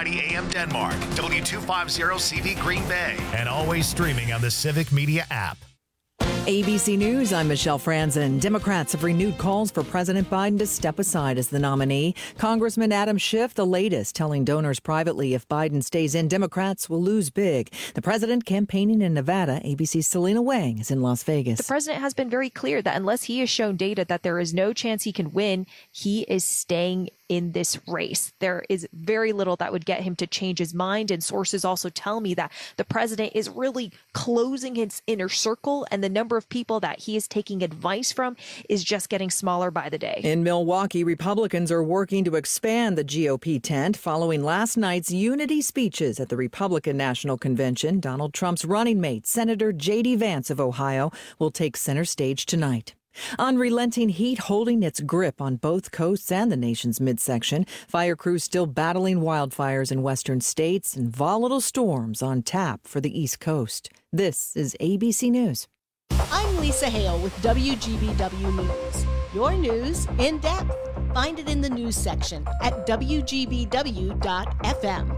690 AM Denmark, W250CV Green Bay, and always streaming on the Civic Media app. ABC News, I'm Michelle Franzen. Democrats have renewed calls for President Biden to step aside as the nominee. Congressman Adam Schiff, the latest, telling donors privately if Biden stays in, Democrats will lose big. The president campaigning in Nevada. ABC's Selena Wang is in Las Vegas. The president has been very clear that unless he has shown data that there is no chance he can win, he is staying in this race. There is very little that would get him to change his mind. And sources also tell me that the president is really closing his inner circle, and the number of people that he is taking advice from is just getting smaller by the day. In Milwaukee, Republicans are working to expand the GOP tent following last night's unity speeches at the Republican National Convention. Donald Trump's running mate, Senator J.D. Vance of Ohio, will take center stage tonight. Unrelenting heat holding its grip on both coasts and the nation's midsection. Fire crews still battling wildfires in western states and volatile storms on tap for the East Coast. This is ABC News. I'm Lisa Hale with WGBW News. Your news in depth. Find it in the news section at WGBW.FM.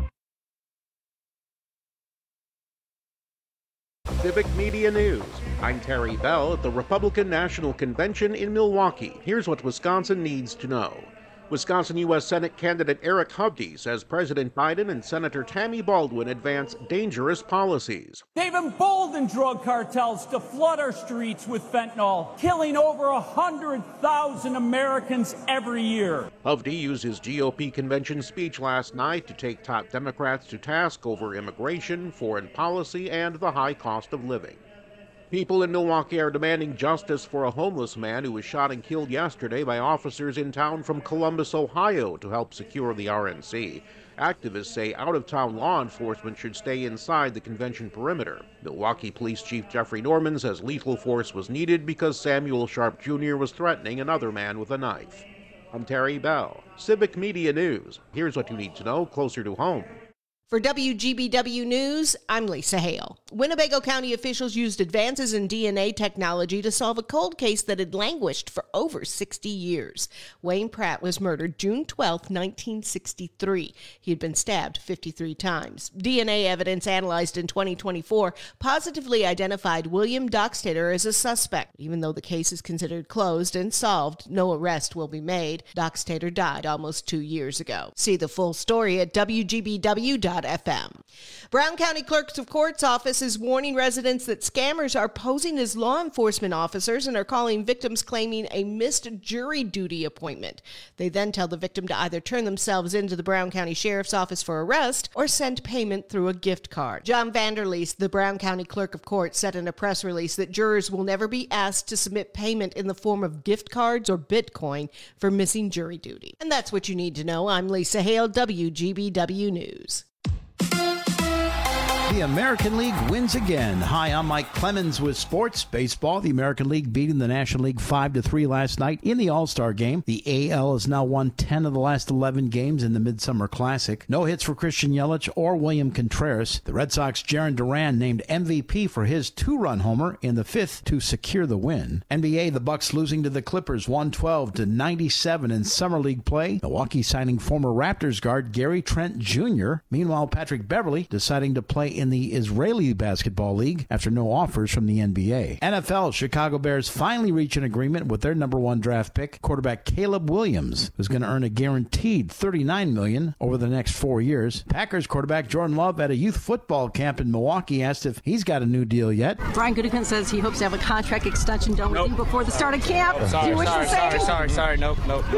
Civic Media News. I'm Terry Bell at the Republican National Convention in Milwaukee. Here's what Wisconsin needs to know. Wisconsin U.S. Senate candidate Eric Hovde says President Biden and Senator Tammy Baldwin advance dangerous policies. They've emboldened drug cartels to flood our streets with fentanyl, killing over 100,000 Americans every year. Hovde used his GOP convention speech last night to take top Democrats to task over immigration, foreign policy, and the high cost of living. People in Milwaukee are demanding justice for a homeless man who was shot and killed yesterday by officers in town from Columbus, Ohio, to help secure the RNC. Activists say out-of-town law enforcement should stay inside the convention perimeter. Milwaukee Police Chief Jeffrey Norman says lethal force was needed because Samuel Sharp Jr. was threatening another man with a knife. I'm Terry Bell, Civic Media News. Here's what you need to know closer to home. For WGBW News, I'm Lisa Hale. Winnebago County officials used advances in DNA technology to solve a cold case that had languished for over 60 years. Wayne Pratt was murdered June 12, 1963. He had been stabbed 53 times. DNA evidence analyzed in 2024 positively identified William Dockstader as a suspect. Even though the case is considered closed and solved, no arrest will be made. Dockstader died almost 2 years ago. See the full story at WGBW.FM. Brown County Clerks of Court's office is warning residents that scammers are posing as law enforcement officers and are calling victims claiming a missed jury duty appointment. They then tell the victim to either turn themselves into the Brown County Sheriff's Office for arrest or send payment through a gift card. John Vanderleest, the Brown County Clerk of Court, said in a press release that jurors will never be asked to submit payment in the form of gift cards or Bitcoin for missing jury duty. And that's what you need to know. I'm Lisa Hale, WGBW News. The American League wins again. Hi, I'm Mike Clemens with sports. Baseball, the American League beating the National League 5-3 last night in the All-Star game. The AL has now won 10 of the last 11 games in the Midsummer Classic. No hits for Christian Yelich or William Contreras. The Red Sox' Jarren Duran named MVP for his 2-run homer in the fifth to secure the win. NBA, the Bucks losing to the Clippers 112-97 in Summer League play. Milwaukee signing former Raptors guard Gary Trent Jr. Meanwhile, Patrick Beverley deciding to play in the Israeli Basketball League after no offers from the NBA. NFL, Chicago Bears finally reach an agreement with their number one draft pick, quarterback Caleb Williams, who's going to earn a guaranteed $39 million over the next 4 years. Packers quarterback Jordan Love at a youth football camp in Milwaukee asked if he's got a new deal yet. Brian Gutekunst says he hopes to have a contract extension done with you before the start of camp. Sorry. Nope.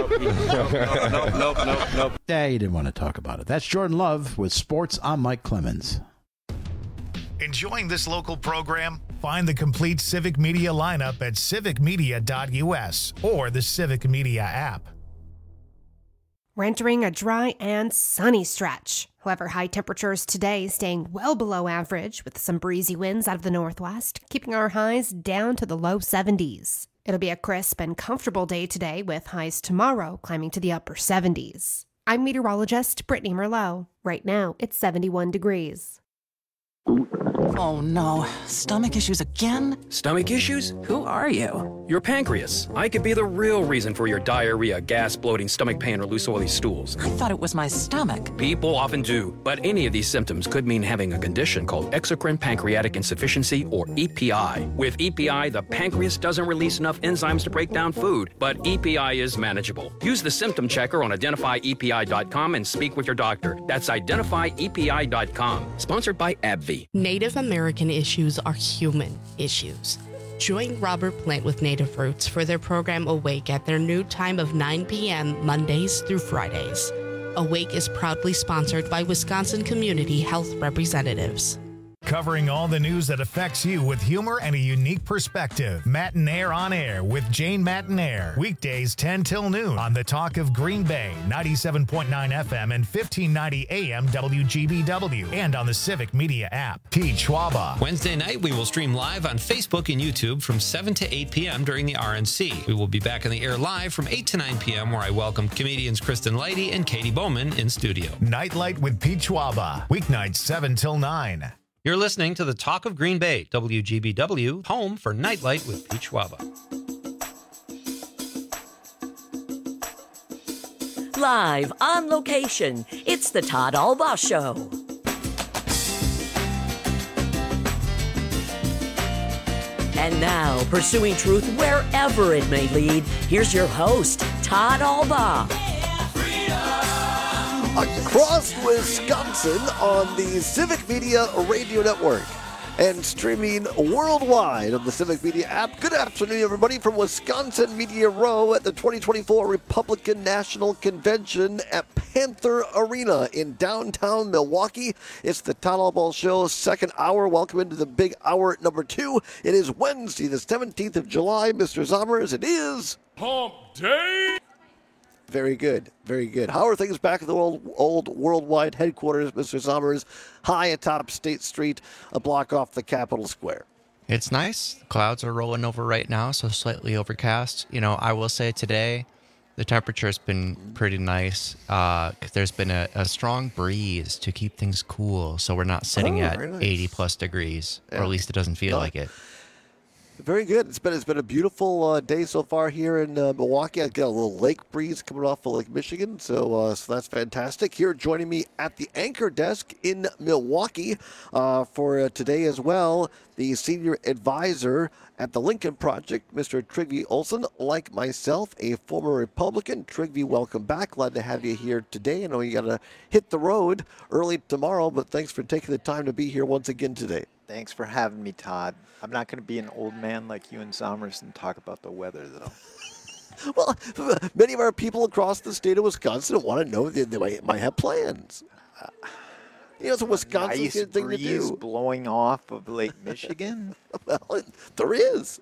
Yeah, you didn't want to talk about it. That's Jordan Love with Sports. I'm Mike Clemens. Enjoying this local program? Find the complete Civic Media lineup at civicmedia.us or the Civic Media app. We're entering a dry and sunny stretch. However, high temperatures today staying well below average with some breezy winds out of the northwest, keeping our highs down to the low 70s. It'll be a crisp and comfortable day today with highs tomorrow climbing to the upper 70s. I'm meteorologist Brittany Merlot. Right now, it's 71 degrees. Oh no, stomach issues again? Stomach issues? Who are you? Your pancreas. I could be the real reason for your diarrhea, gas, bloating, stomach pain, or loose oily stools. I thought it was my stomach. People often do, but any of these symptoms could mean having a condition called exocrine pancreatic insufficiency, or EPI. With EPI, the pancreas doesn't release enough enzymes to break down food, but EPI is manageable. Use the symptom checker on identifyepi.com and speak with your doctor. That's identifyepi.com. Sponsored by AbbVie. Native American issues are human issues. Join Robert Plant with Native Roots for their program Awake at their new time of 9 p.m. Mondays through Fridays. Awake is proudly sponsored by Wisconsin Community Health Representatives. Covering all the news that affects you with humor and a unique perspective. Matinaire on Air with Jane Matinaire. Weekdays 10 till noon on the Talk of Green Bay, 97.9 FM and 1590 AM WGBW, and on the Civic Media app. Pete Schwaba. Wednesday night, we will stream live on Facebook and YouTube from 7 to 8 p.m. during the RNC. We will be back on the air live from 8 to 9 p.m. where I welcome comedians Kristen Leidy and Katie Bowman in studio. Nightlight with Pete Schwaba. Weeknights 7 till 9. You're listening to the Talk of Green Bay, WGBW, home for Nightlight with Pete Schwaba. Live on location, it's the Todd Albaugh Show. And now, pursuing truth wherever it may lead, here's your host, Todd Albaugh. Across Wisconsin on the Civic Media Radio Network and streaming worldwide on the Civic Media app. Good afternoon, everybody, from Wisconsin Media Row at the 2024 Republican National Convention at Panther Arena in downtown Milwaukee. It's the Todd Albaugh Show, second hour. Welcome into the big hour number 2. It is Wednesday, the 17th of July. Mr. Zommers, it is Hump Day. Very good, very good. How are things back at the old worldwide headquarters, Mr. Zommers, high atop State Street, a block off the Capitol Square? It's nice. The clouds are rolling over right now, so slightly overcast. You know, I will say today the temperature has been pretty nice. There's been a strong breeze to keep things cool, so we're not sitting at nice. 80-plus degrees, or at least it doesn't feel like it. Very good. It's been a beautiful day so far here in Milwaukee. I got a little lake breeze coming off of Lake Michigan, so that's fantastic. Here joining me at the anchor desk in Milwaukee for today as well, the senior advisor at the Lincoln Project, Mr. Trygve Olsen, like myself, a former Republican. Trygve, welcome back. Glad to have you here today. I know you got to hit the road early tomorrow, but thanks for taking the time to be here once again today. Thanks for having me, Todd. I'm not going to be an old man like you and Zommers and talk about the weather, though. Well, many of our people across the state of Wisconsin want to know that they might have plans. You know, it's a Wisconsin nice thing to breeze do. Blowing off of Lake Michigan. Well, there is.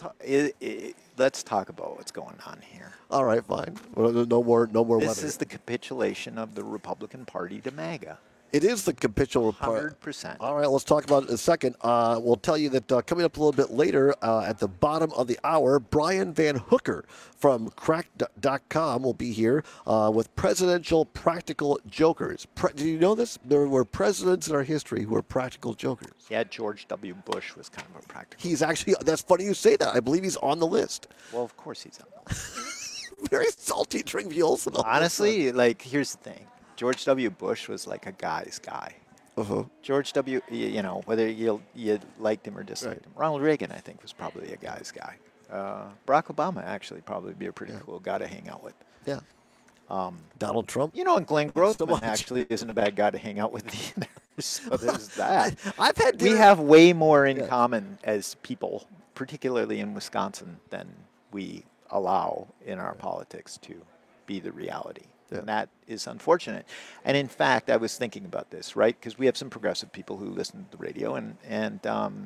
Let's talk about what's going on here. All right, fine. Well, no more weather. This is the capitulation of the Republican Party to MAGA. It is the capitulation part. 100%. All right, let's talk about it in a second. We'll tell you that coming up a little bit later at the bottom of the hour, Brian Van Hooker from Cracked.com will be here with Presidential Practical Jokers. Did you know this? There were presidents in our history who were practical jokers. Yeah, George W. Bush was kind of a practical. He's actually, that's funny you say that. I believe he's on the list. Well, of course he's on the list. Very salty Trygve Olsen. Honestly, like, here's the thing. George W. Bush was like a guy's guy. Uh-huh. George W., you know, whether you liked him or disliked him. Ronald Reagan, I think, was probably a guy's guy. Barack Obama, actually, probably be a pretty cool guy to hang out with. Yeah. Donald Trump. You know, and Glenn Grossman actually isn't a bad guy to hang out with either. So there's that. We have way more in common as people, particularly in Wisconsin, than we allow in our politics to be the reality. Yeah. And that is unfortunate. And in fact, I was thinking about this, right? Because we have some progressive people who listen to the radio and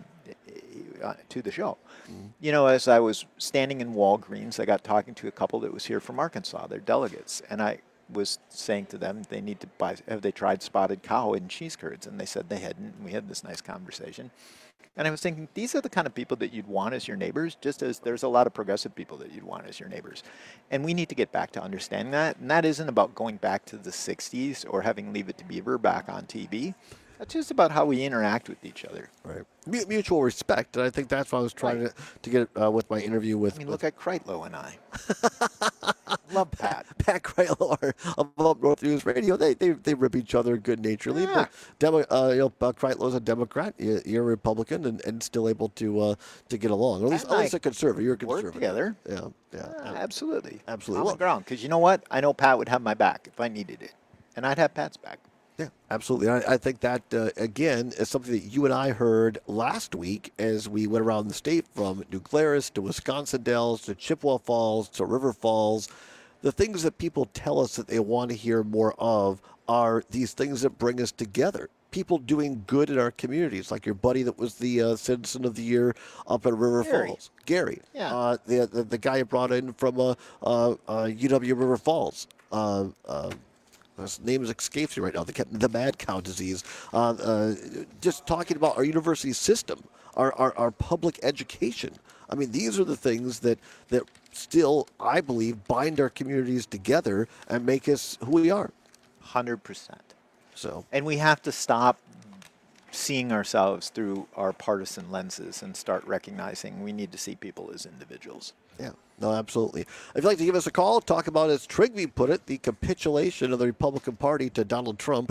to the show. Mm-hmm. You know, as I was standing in Walgreens, I got talking to a couple that was here from Arkansas. They're delegates. And I was saying to them, they need to buy, have they tried spotted cow and cheese curds? And they said they hadn't. And we had this nice conversation. And I was thinking, these are the kind of people that you'd want as your neighbors, just as there's a lot of progressive people that you'd want as your neighbors. And we need to get back to understanding that. And that isn't about going back to the 60s or having Leave It to Beaver back on TV. That's just about how we interact with each other. Right. Mutual respect, and I think that's what I was trying to get with my interview with. I mean, look at Kreitlow and I. Love Pat. Pat Kreitlow of Up North News Radio. They rip each other good naturedly. Yeah. But Kreitlow's a Democrat. You're a Republican, and still able to get along. Or at least a conservative. You're a conservative. Work together. Yeah. Absolutely. Absolutely. On the ground, because you know what? I know Pat would have my back if I needed it, and I'd have Pat's back. Yeah, absolutely. I think that, again, is something that you and I heard last week as we went around the state from New Glarus to Wisconsin Dells to Chippewa Falls to River Falls. The things that people tell us that they want to hear more of are these things that bring us together. People doing good in our communities, like your buddy that was the Citizen of the Year up at River Falls. Gary. Yeah. The guy you brought in from UW River Falls. His name escapes me right now. The mad cow disease. Just talking about our university system, our public education. I mean, these are the things that still, I believe, bind our communities together and make us who we are. 100%. So, and we have to stop seeing ourselves through our partisan lenses and start recognizing we need to see people as individuals. Yeah, no, absolutely. If you'd like to give us a call, talk about, as Trigby put it, the capitulation of the Republican Party to Donald Trump,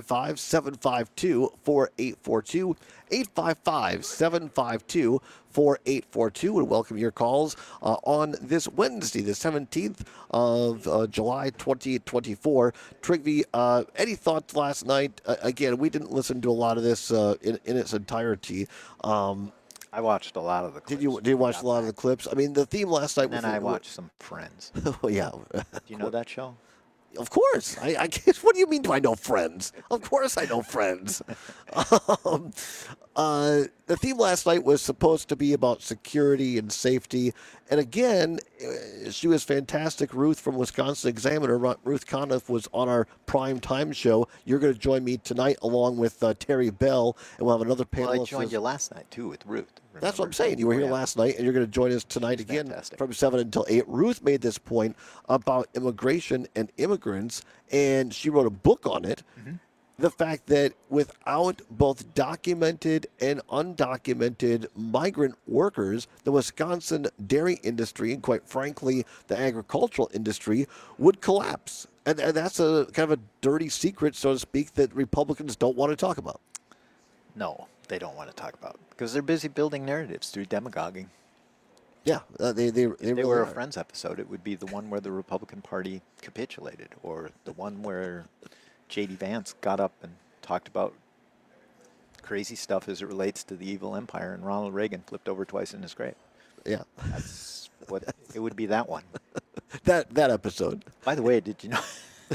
855-752-4842, 855-752-4842, and welcome your calls on this Wednesday, the 17th of July, 2024. Trigby, any thoughts last night? Again, we didn't listen to a lot of this in its entirety. I watched a lot of the clips. Did you watch a lot of the clips? I mean, the theme last night was... And I watched some Friends. Oh, yeah. Do you know that show? Of course. I guess, what do you mean, do I know Friends? Of course I know Friends. The theme last night was supposed to be about security and safety. And again, she was fantastic. Ruth from Wisconsin Examiner, Ruth Conniff, was on our prime time show. You're going to join me tonight along with Terry Bell, and we'll have another panelist. Well, I joined you last night, too, with Ruth. That's what I'm saying. You were here last night, and you're going to join us tonight again from 7 until 8. Ruth made this point about immigration and immigrants, and she wrote a book on it. Mm-hmm. The fact that without both documented and undocumented migrant workers, the Wisconsin dairy industry, and quite frankly, the agricultural industry, would collapse. And that's a kind of a dirty secret, so to speak, that Republicans don't want to talk about. No, they don't want to talk about, because they're busy building narratives through demagoguing. Yeah, they really were a are. Friends episode. It would be the one where the Republican Party capitulated, or the one where J.D. Vance got up and talked about crazy stuff as it relates to the evil empire, and Ronald Reagan flipped over twice in his grave. Yeah, that's what it would be. That one. that episode. By the way, did you know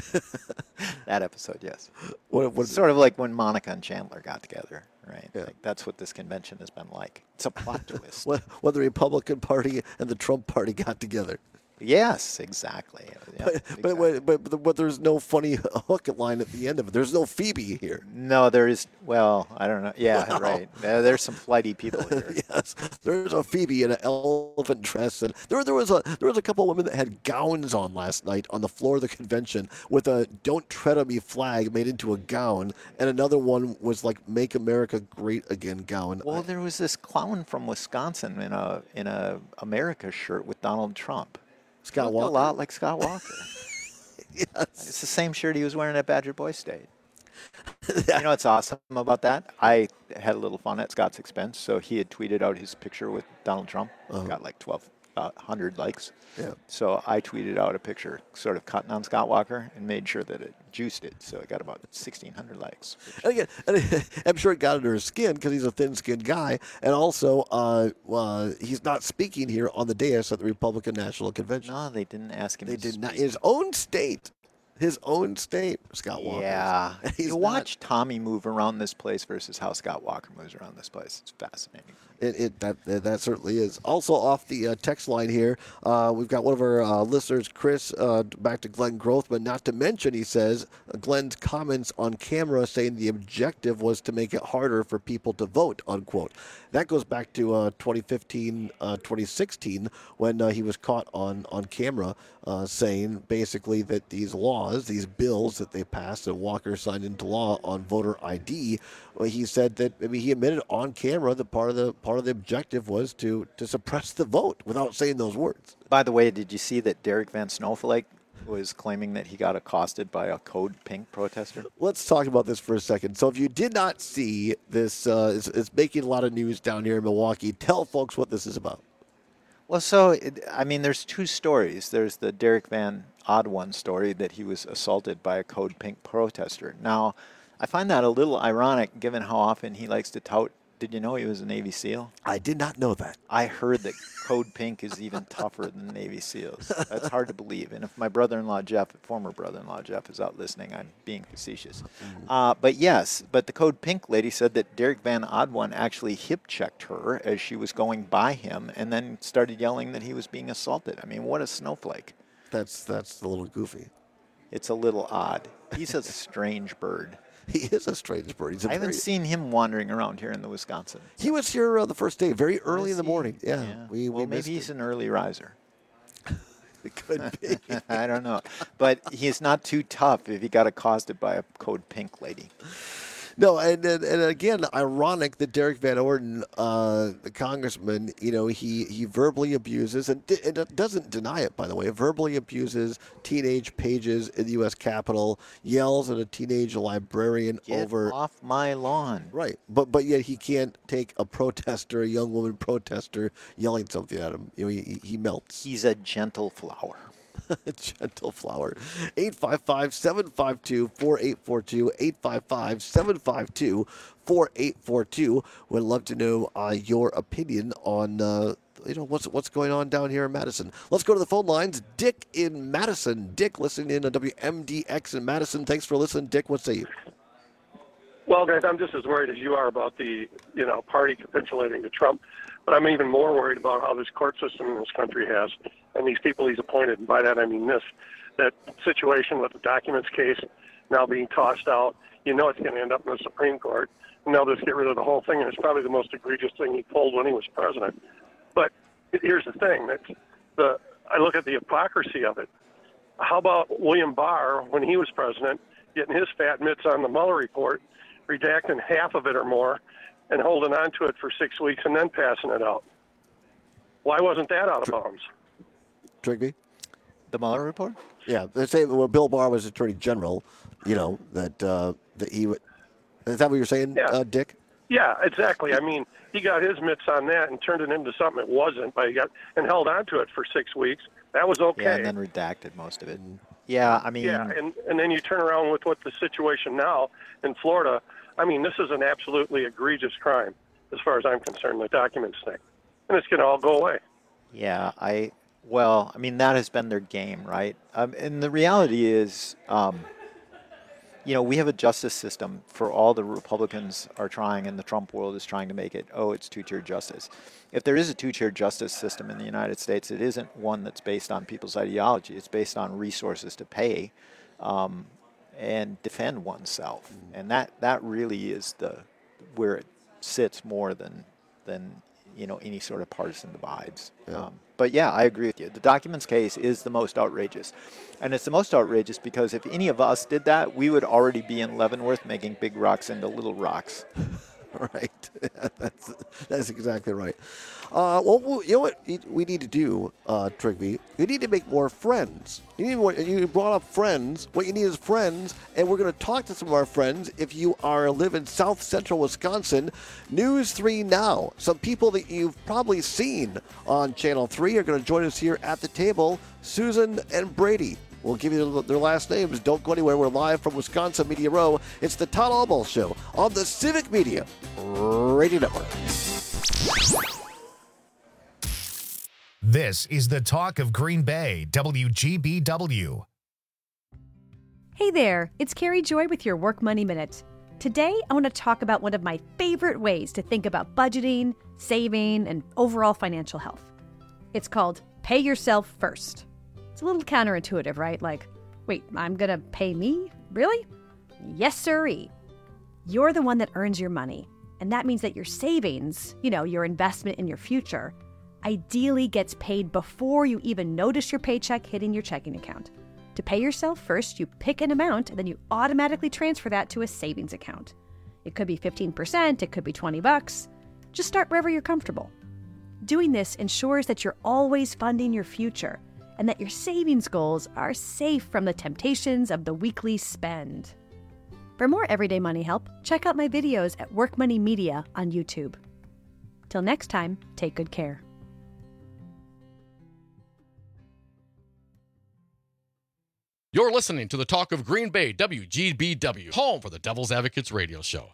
that episode? Yes. What sort of like when Monica and Chandler got together, right? Yeah. Like, that's what this convention has been like. It's a plot twist. When the Republican Party and the Trump Party got together. Yes, exactly. Yeah, but there's no funny hook line at the end of it. There's no Phoebe here. No, there is. Well, I don't know. Yeah, no. Right. There's some flighty people here. Yes, there's a Phoebe in an elephant dress, and there was a couple of women that had gowns on last night on the floor of the convention with a "Don't Tread on Me" flag made into a gown, and another one was like "Make America Great Again" gown. Well, there was this clown from Wisconsin in a America shirt with Donald Trump. Scott Walker. A lot like Scott Walker. Yes. It's the same shirt he was wearing at Badger Boy State. You know what's awesome about that? I had a little fun at Scott's expense. So he had tweeted out his picture with Donald Trump. Got like 1,200 likes. Yeah. So I tweeted out a picture sort of cutting on Scott Walker and made sure that it juiced it. So it got about 1,600 likes. And again, I'm sure it got under his skin because he's a thin-skinned guy. And also, he's not speaking here on the dais at the Republican National Convention. No, they didn't ask him They to did speak. not. His own state, Scott Walker. Yeah. He's You watch Tommy move around this place versus how Scott Walker moves around this place. It's fascinating. That certainly is. Also off the text line here, we've got one of our listeners, Chris, back to Glenn Grothman. Not to mention, he says, Glenn's comments on camera saying the objective was to make it harder for people to vote, unquote. That goes back to 2015, 2016, when he was caught on camera saying basically that these laws, these bills that they passed and Walker signed into law on voter ID, he said that, he admitted on camera that part of the objective was to suppress the vote without saying those words. By the way, did you see that Derek Van Snowflake was claiming that he got accosted by a Code Pink protester? Let's talk about this for a second. So if you did not see this, it's making a lot of news down here in Milwaukee. Tell folks what this is about. Well, so, there's two stories. There's the Derek Van Odd-One story that he was assaulted by a Code Pink protester. Now, I find that a little ironic given how often he likes to tout. Did you know he was a Navy SEAL? I did not know that. I heard that Code Pink is even tougher than Navy SEALs. That's hard to believe. And if my former brother-in-law Jeff is out listening, I'm being facetious. But the Code Pink lady said that Derek Van Odd-One actually hip-checked her as she was going by him and then started yelling that he was being assaulted. I mean, what a snowflake. That's a little goofy. It's a little odd. He's a strange bird. He is a strange bird. I haven't seen him wandering around here in the Wisconsin. He was here the first day, very early in the morning. Yeah. Maybe he's an early riser. It could be. I don't know. But he's not too tough if he got accosted by a Code Pink lady. No, and again, ironic that Derek Van Orden, the congressman, he verbally abuses, and doesn't deny it, by the way, verbally abuses teenage pages in the U.S. Capitol, yells at a teenage librarian over... Get off my lawn. Right, but yet he can't take a protester, a young woman protester, yelling something at him. He melts. He's a gentle flower. Gentle flower. 855-752-4842. 855-752-4842. Would love to know your opinion on what's going on down here in Madison. Let's go to the phone lines. Dick in Madison. Dick, listening in on WMDX in Madison. Thanks for listening, Dick. What say you? Well, guys, I'm just as worried as you are about the party capitulating to Trump. But I'm even more worried about how this court system in this country has, and these people he's appointed. And by that I mean that situation with the documents case now being tossed out. It's going to end up in the Supreme Court. And they'll just get rid of the whole thing, and it's probably the most egregious thing he pulled when he was president. But here's the thing: I look at the hypocrisy of it. How about William Barr, when he was president, getting his fat mitts on the Mueller report, redacting half of it or more, and holding on to it for 6 weeks and then passing it out? Why wasn't that out of bounds? Trigby? The Mueller report? Yeah, they say Bill Barr was Attorney General, that he would... Is that what you're saying, Dick? Yeah, exactly. I mean, he got his mitts on that and turned it into something it wasn't, but and held on to it for 6 weeks. That was okay. Yeah, and then redacted most of it. Yeah, I mean... Yeah, and then you turn around with what the situation now in Florida. I mean, this is an absolutely egregious crime as far as I'm concerned, the documents thing. And it's going to all go away. Yeah, that has been their game, right? And the reality is, we have a justice system for all the Republicans are trying, and the Trump world is trying to make it, it's two-tier justice. If there is a two-tier justice system in the United States, it isn't one that's based on people's ideology. It's based on resources to pay and defend oneself. And that really is where it sits more than any sort of partisan divides. Yeah. But yeah, I agree with you. The documents case is the most outrageous. And it's the most outrageous because if any of us did that, we would already be in Leavenworth making big rocks into little rocks. Right. That's exactly right. Well, you know what we need to do, Trigby? We need to make more friends. You brought up friends. What you need is friends, and we're going to talk to some of our friends. If you live in South Central Wisconsin, News 3 Now. Some people that you've probably seen on Channel 3 are going to join us here at the table. Susan and Brady. We'll give you their last names. Don't go anywhere. We're live from Wisconsin Media Row. It's the Todd Albaugh Show on the Civic Media Radio Network. This is the talk of Green Bay, WGBW. Hey there, it's Carrie Joy with your Work Money Minute. Today, I want to talk about one of my favorite ways to think about budgeting, saving, and overall financial health. It's called Pay Yourself First. It's a little counterintuitive, right? Like, wait, I'm going to pay me? Really? Yes, sirree. You're the one that earns your money, and that means that your savings, your investment in your future, ideally gets paid before you even notice your paycheck hitting your checking account. To pay yourself first, you pick an amount, and then you automatically transfer that to a savings account. It could be 15%, it could be $20. Just start wherever you're comfortable. Doing this ensures that you're always funding your future and that your savings goals are safe from the temptations of the weekly spend. For more everyday money help, check out my videos at Work Money Media on YouTube. Till next time, take good care. You're listening to the Talk of Green Bay, WGBW, home for the Devil's Advocates radio show.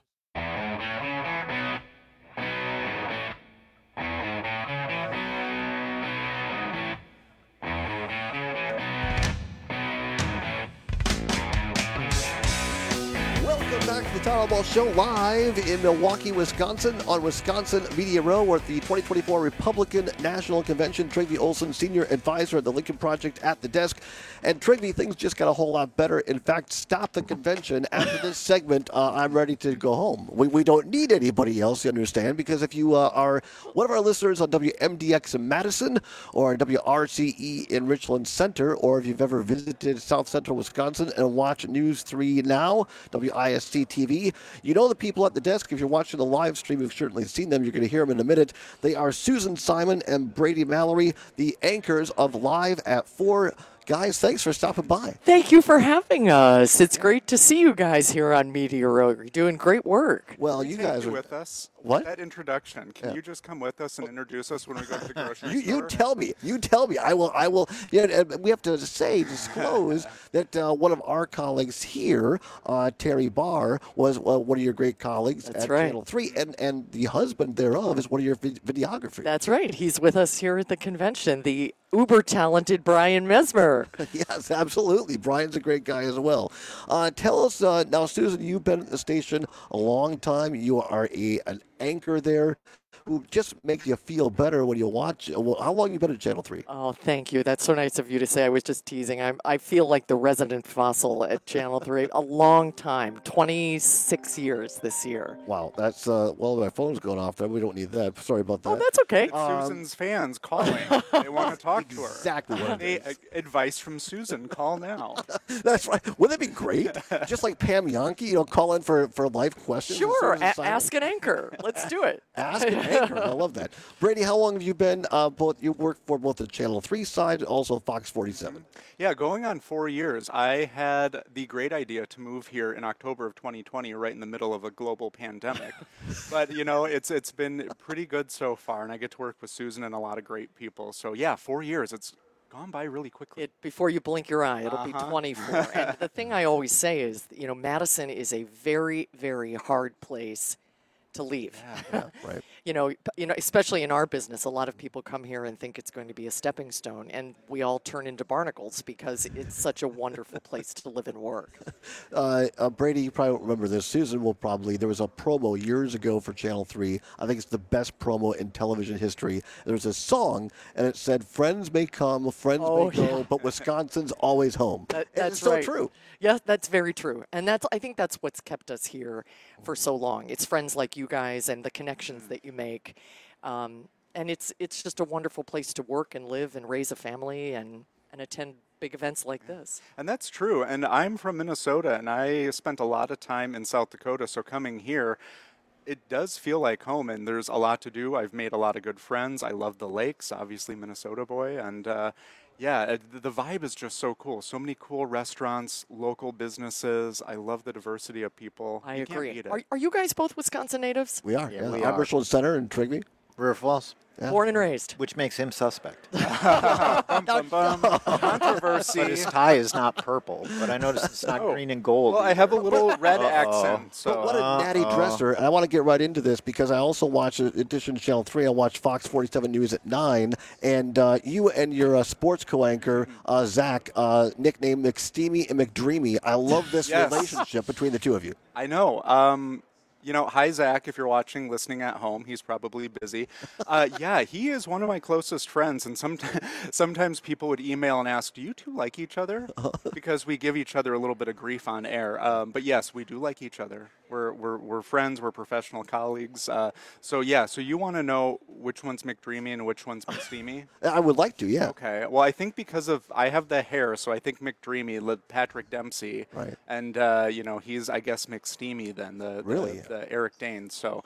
Back to the Town Hall Ball Show live in Milwaukee, Wisconsin on Wisconsin Media Row. We're at the 2024 Republican National Convention. Trygve Olsen, Senior Advisor at the Lincoln Project at the desk. And Trygve, things just got a whole lot better. In fact, stop the convention. After this segment, I'm ready to go home. We don't need anybody else, you understand, because if you are one of our listeners on WMDX in Madison or WRCE in Richland Center, or if you've ever visited South Central Wisconsin and watched News 3 Now, WISC TV. You know the people at the desk. If you're watching the live stream, you've certainly seen them. You're going to hear them in a minute. They are Susan Simon and Brady Mallory, the anchors of Live at 4. Guys, thanks for stopping by. Thank you for having us. It's great to see you guys here on Media Row. You're doing great work. Well, you guys are with us. What? That introduction. Can you just come with us and introduce us when we go to the grocery store? You tell me. You tell me. I will. Yeah, we have to disclose that one of our colleagues here, Terry Barr, was one of your great colleagues at Channel 3, and the husband thereof is one of your videographers. That's right. He's with us here at the convention. The uber-talented Brian Mesmer. Yes, absolutely. Brian's a great guy as well. Tell us, now, Susan, you've been at the station a long time. You are an anchor there who just makes you feel better when you watch. Well, how long have you been at Channel 3? Oh, thank you. That's so nice of you to say. I was just teasing. I feel like the resident fossil at Channel 3. A long time. 26 years this year. Wow. That's, well, my phone's going off there. We don't need that. Sorry about that. Oh, that's okay. Susan's fans calling. They want to talk to her. Exactly what it is. Advice from Susan. Call now. That's right. Wouldn't that be great? Just like Pam Yankee, call in for life questions. Sure. Ask an anchor. Let's do it. Ask an anchor. I love that. Brady, how long have you been you worked for both the Channel 3 side and also Fox 47? Yeah, going on 4 years. I had the great idea to move here in October of 2020, right in the middle of a global pandemic. But, it's been pretty good so far, and I get to work with Susan and a lot of great people. So, yeah, 4 years. It's gone by really quickly. Before you blink your eye, it'll be 24. And the thing I always say is, Madison is a very, very hard place to leave. Yeah, right. Especially in our business, a lot of people come here and think it's going to be a stepping stone, and we all turn into barnacles because it's such a wonderful place to live and work. Brady, you probably don't remember this. Susan will probably. There was a promo years ago for Channel 3. I think it's the best promo in television history. There was a song, and it said, "Friends may come, friends may go, but Wisconsin's always home." That's it's so right. true. Yeah, that's very true. And I think that's what's kept us here for so long. It's friends like you guys and the connections that you make. And it's just a wonderful place to work and live and raise a family and attend big events like this. And that's true. And I'm from Minnesota, and I spent a lot of time in South Dakota, so coming here, it does feel like home, and there's a lot to do. I've made a lot of good friends. I love the lakes, obviously Minnesota boy, and the vibe is just so cool. So many cool restaurants, local businesses. I love the diversity of people. I You agree. Can't beat it. Are you guys both Wisconsin natives? We are. Yeah, we I'm are. Richland Center and Trygve. River Falls. Yeah. Born and raised. Which makes him suspect. Controversy. But his tie is not purple, but I noticed it's not green and gold. Well, I have a little red accent. So. But what a natty dresser. And I want to get right into this because I also watch, in addition to Channel 3, I watch Fox 47 News at 9. And you and your sports co-anchor, Zach, nicknamed McSteamy and McDreamy. I love this relationship between the two of you. I know. Hi, Zach, if you're watching, listening at home. He's probably busy. Yeah, he is one of my closest friends, and sometimes people would email and ask, do you two like each other? Because we give each other a little bit of grief on air. But yes, we do like each other. We're friends. We're professional colleagues. So you want to know which one's McDreamy and which one's McSteamy? I would like to, yeah. Okay. Well, I think because I have the hair, so I think McDreamy, Patrick Dempsey. Right. And, he's, I guess, McSteamy then, Really? the Eric Dane. So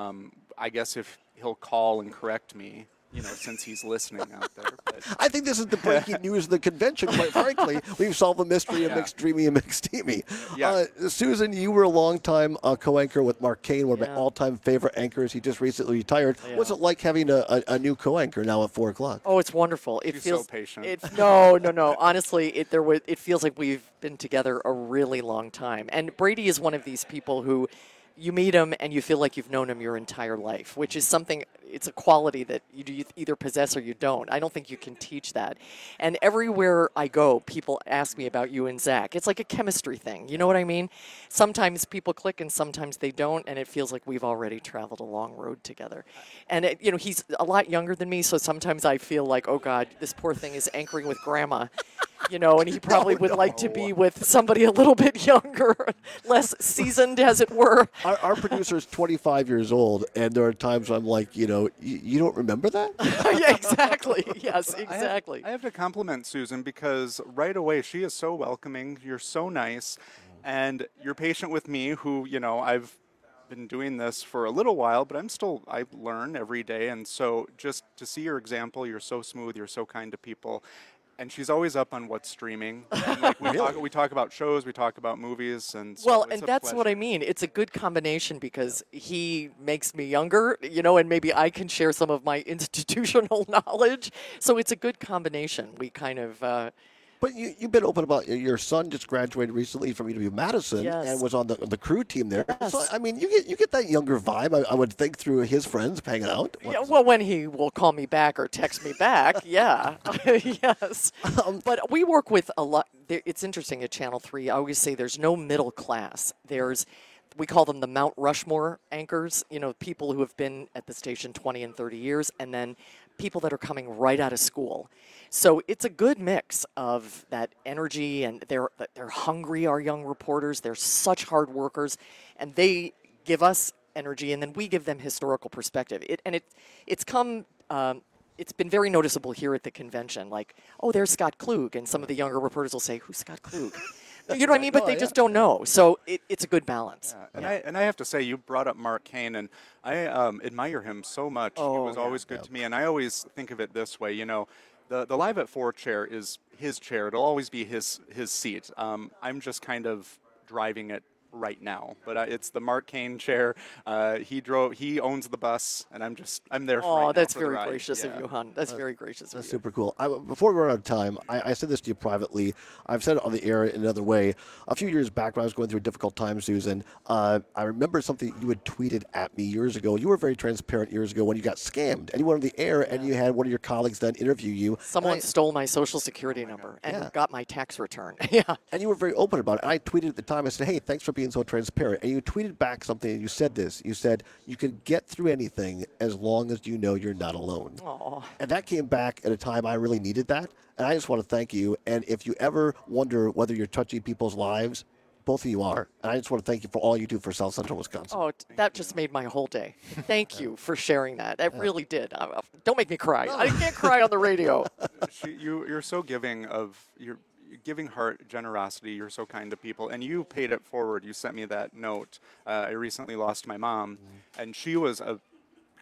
I guess if he'll call and correct me, since he's listening out there. But. I think this is the breaking news of the convention, quite frankly. We've solved the mystery of McDreamy and McSteamy. Yeah. Susan, you were a long-time co-anchor with Mark Kane, one of my all-time favorite anchors. He just recently retired. Yeah. What's it like having a new co-anchor now at 4 o'clock? Oh, it's wonderful. It She's feels so patient. No. Honestly, it feels like we've been together a really long time. And Brady is one of these people who you meet him and you feel like you've known him your entire life, which is something, it's a quality that you either possess or you don't. I don't think you can teach that. And everywhere I go, people ask me about you and Zach. It's like a chemistry thing. You know what I mean? Sometimes people click and sometimes they don't, and it feels like we've already traveled a long road together. And, he's a lot younger than me, so sometimes I feel like, oh, God, this poor thing is anchoring with grandma. And he probably would like to be with somebody a little bit younger, less seasoned, as it were. Our producer is 25 years old, and there are times I'm like, you don't remember that? Yeah, exactly. Yes, exactly. I have to compliment Susan because right away she is so welcoming. You're so nice, and you're patient with me, who, I've been doing this for a little while, but I learn every day. And so just to see your example, you're so smooth, you're so kind to people. And she's always up on what's streaming. And we talk about shows, we talk about movies, and so and that's what I mean. It's a good combination because he makes me younger, and maybe I can share some of my institutional knowledge. So it's a good combination. We kind of. But you've been open about your son just graduated recently from UW-Madison and was on the crew team there. Yes. So, I mean, you get that younger vibe, I would think, through his friends hanging out. Yeah, well, when he will call me back or text me back, yeah. Yes. But we work with a lot. It's interesting at Channel 3. I always say there's no middle class. We call them the Mount Rushmore anchors, people who have been at the station 20 and 30 years, and then people that are coming right out of school. So it's a good mix of that energy, and they're hungry, our young reporters. They're such hard workers, and they give us energy, and then we give them historical perspective. It's been very noticeable here at the convention. Like, oh, there's Scott Klug, and some of the younger reporters will say, who's Scott Klug? You know what I mean? But they just don't know. So it's a good balance. Yeah. And I have to say, you brought up Mark Kane, and I admire him so much. He was always good to me, and I always think of it this way. The Live at 4 chair is his chair. It'll always be his seat. I'm just kind of driving it right now, but it's the Mark Kane chair. He owns the bus, and I'm there for that's for very gracious of you, hon. That's very gracious of you. That's super cool. Before we run out of time, I said this to you privately. I've said it on the air in another way. A few years back when I was going through a difficult time, Susan, I remember something you had tweeted at me years ago. You were very transparent years ago when you got scammed, and you went on the air, and you had one of your colleagues then interview you. Someone stole my Social Security number and got my tax return. Yeah. And you were very open about it. And I tweeted at the time, I said, hey, thanks for being so transparent. And you tweeted back something, and you said this. You said, you can get through anything as long as you know you're not alone. Aww. And that came back at a time I really needed that. And I just want to thank you. And if you ever wonder whether you're touching people's lives, both of you are. And I just want to thank you for all you do for South Central Wisconsin. Oh, that just made my whole day. Thank you for sharing that. It really did. Don't make me cry. I can't cry on the radio. You're so giving of your giving heart, generosity. You're so kind to people, and you paid it forward. You sent me that note. I recently lost my mom, and she was a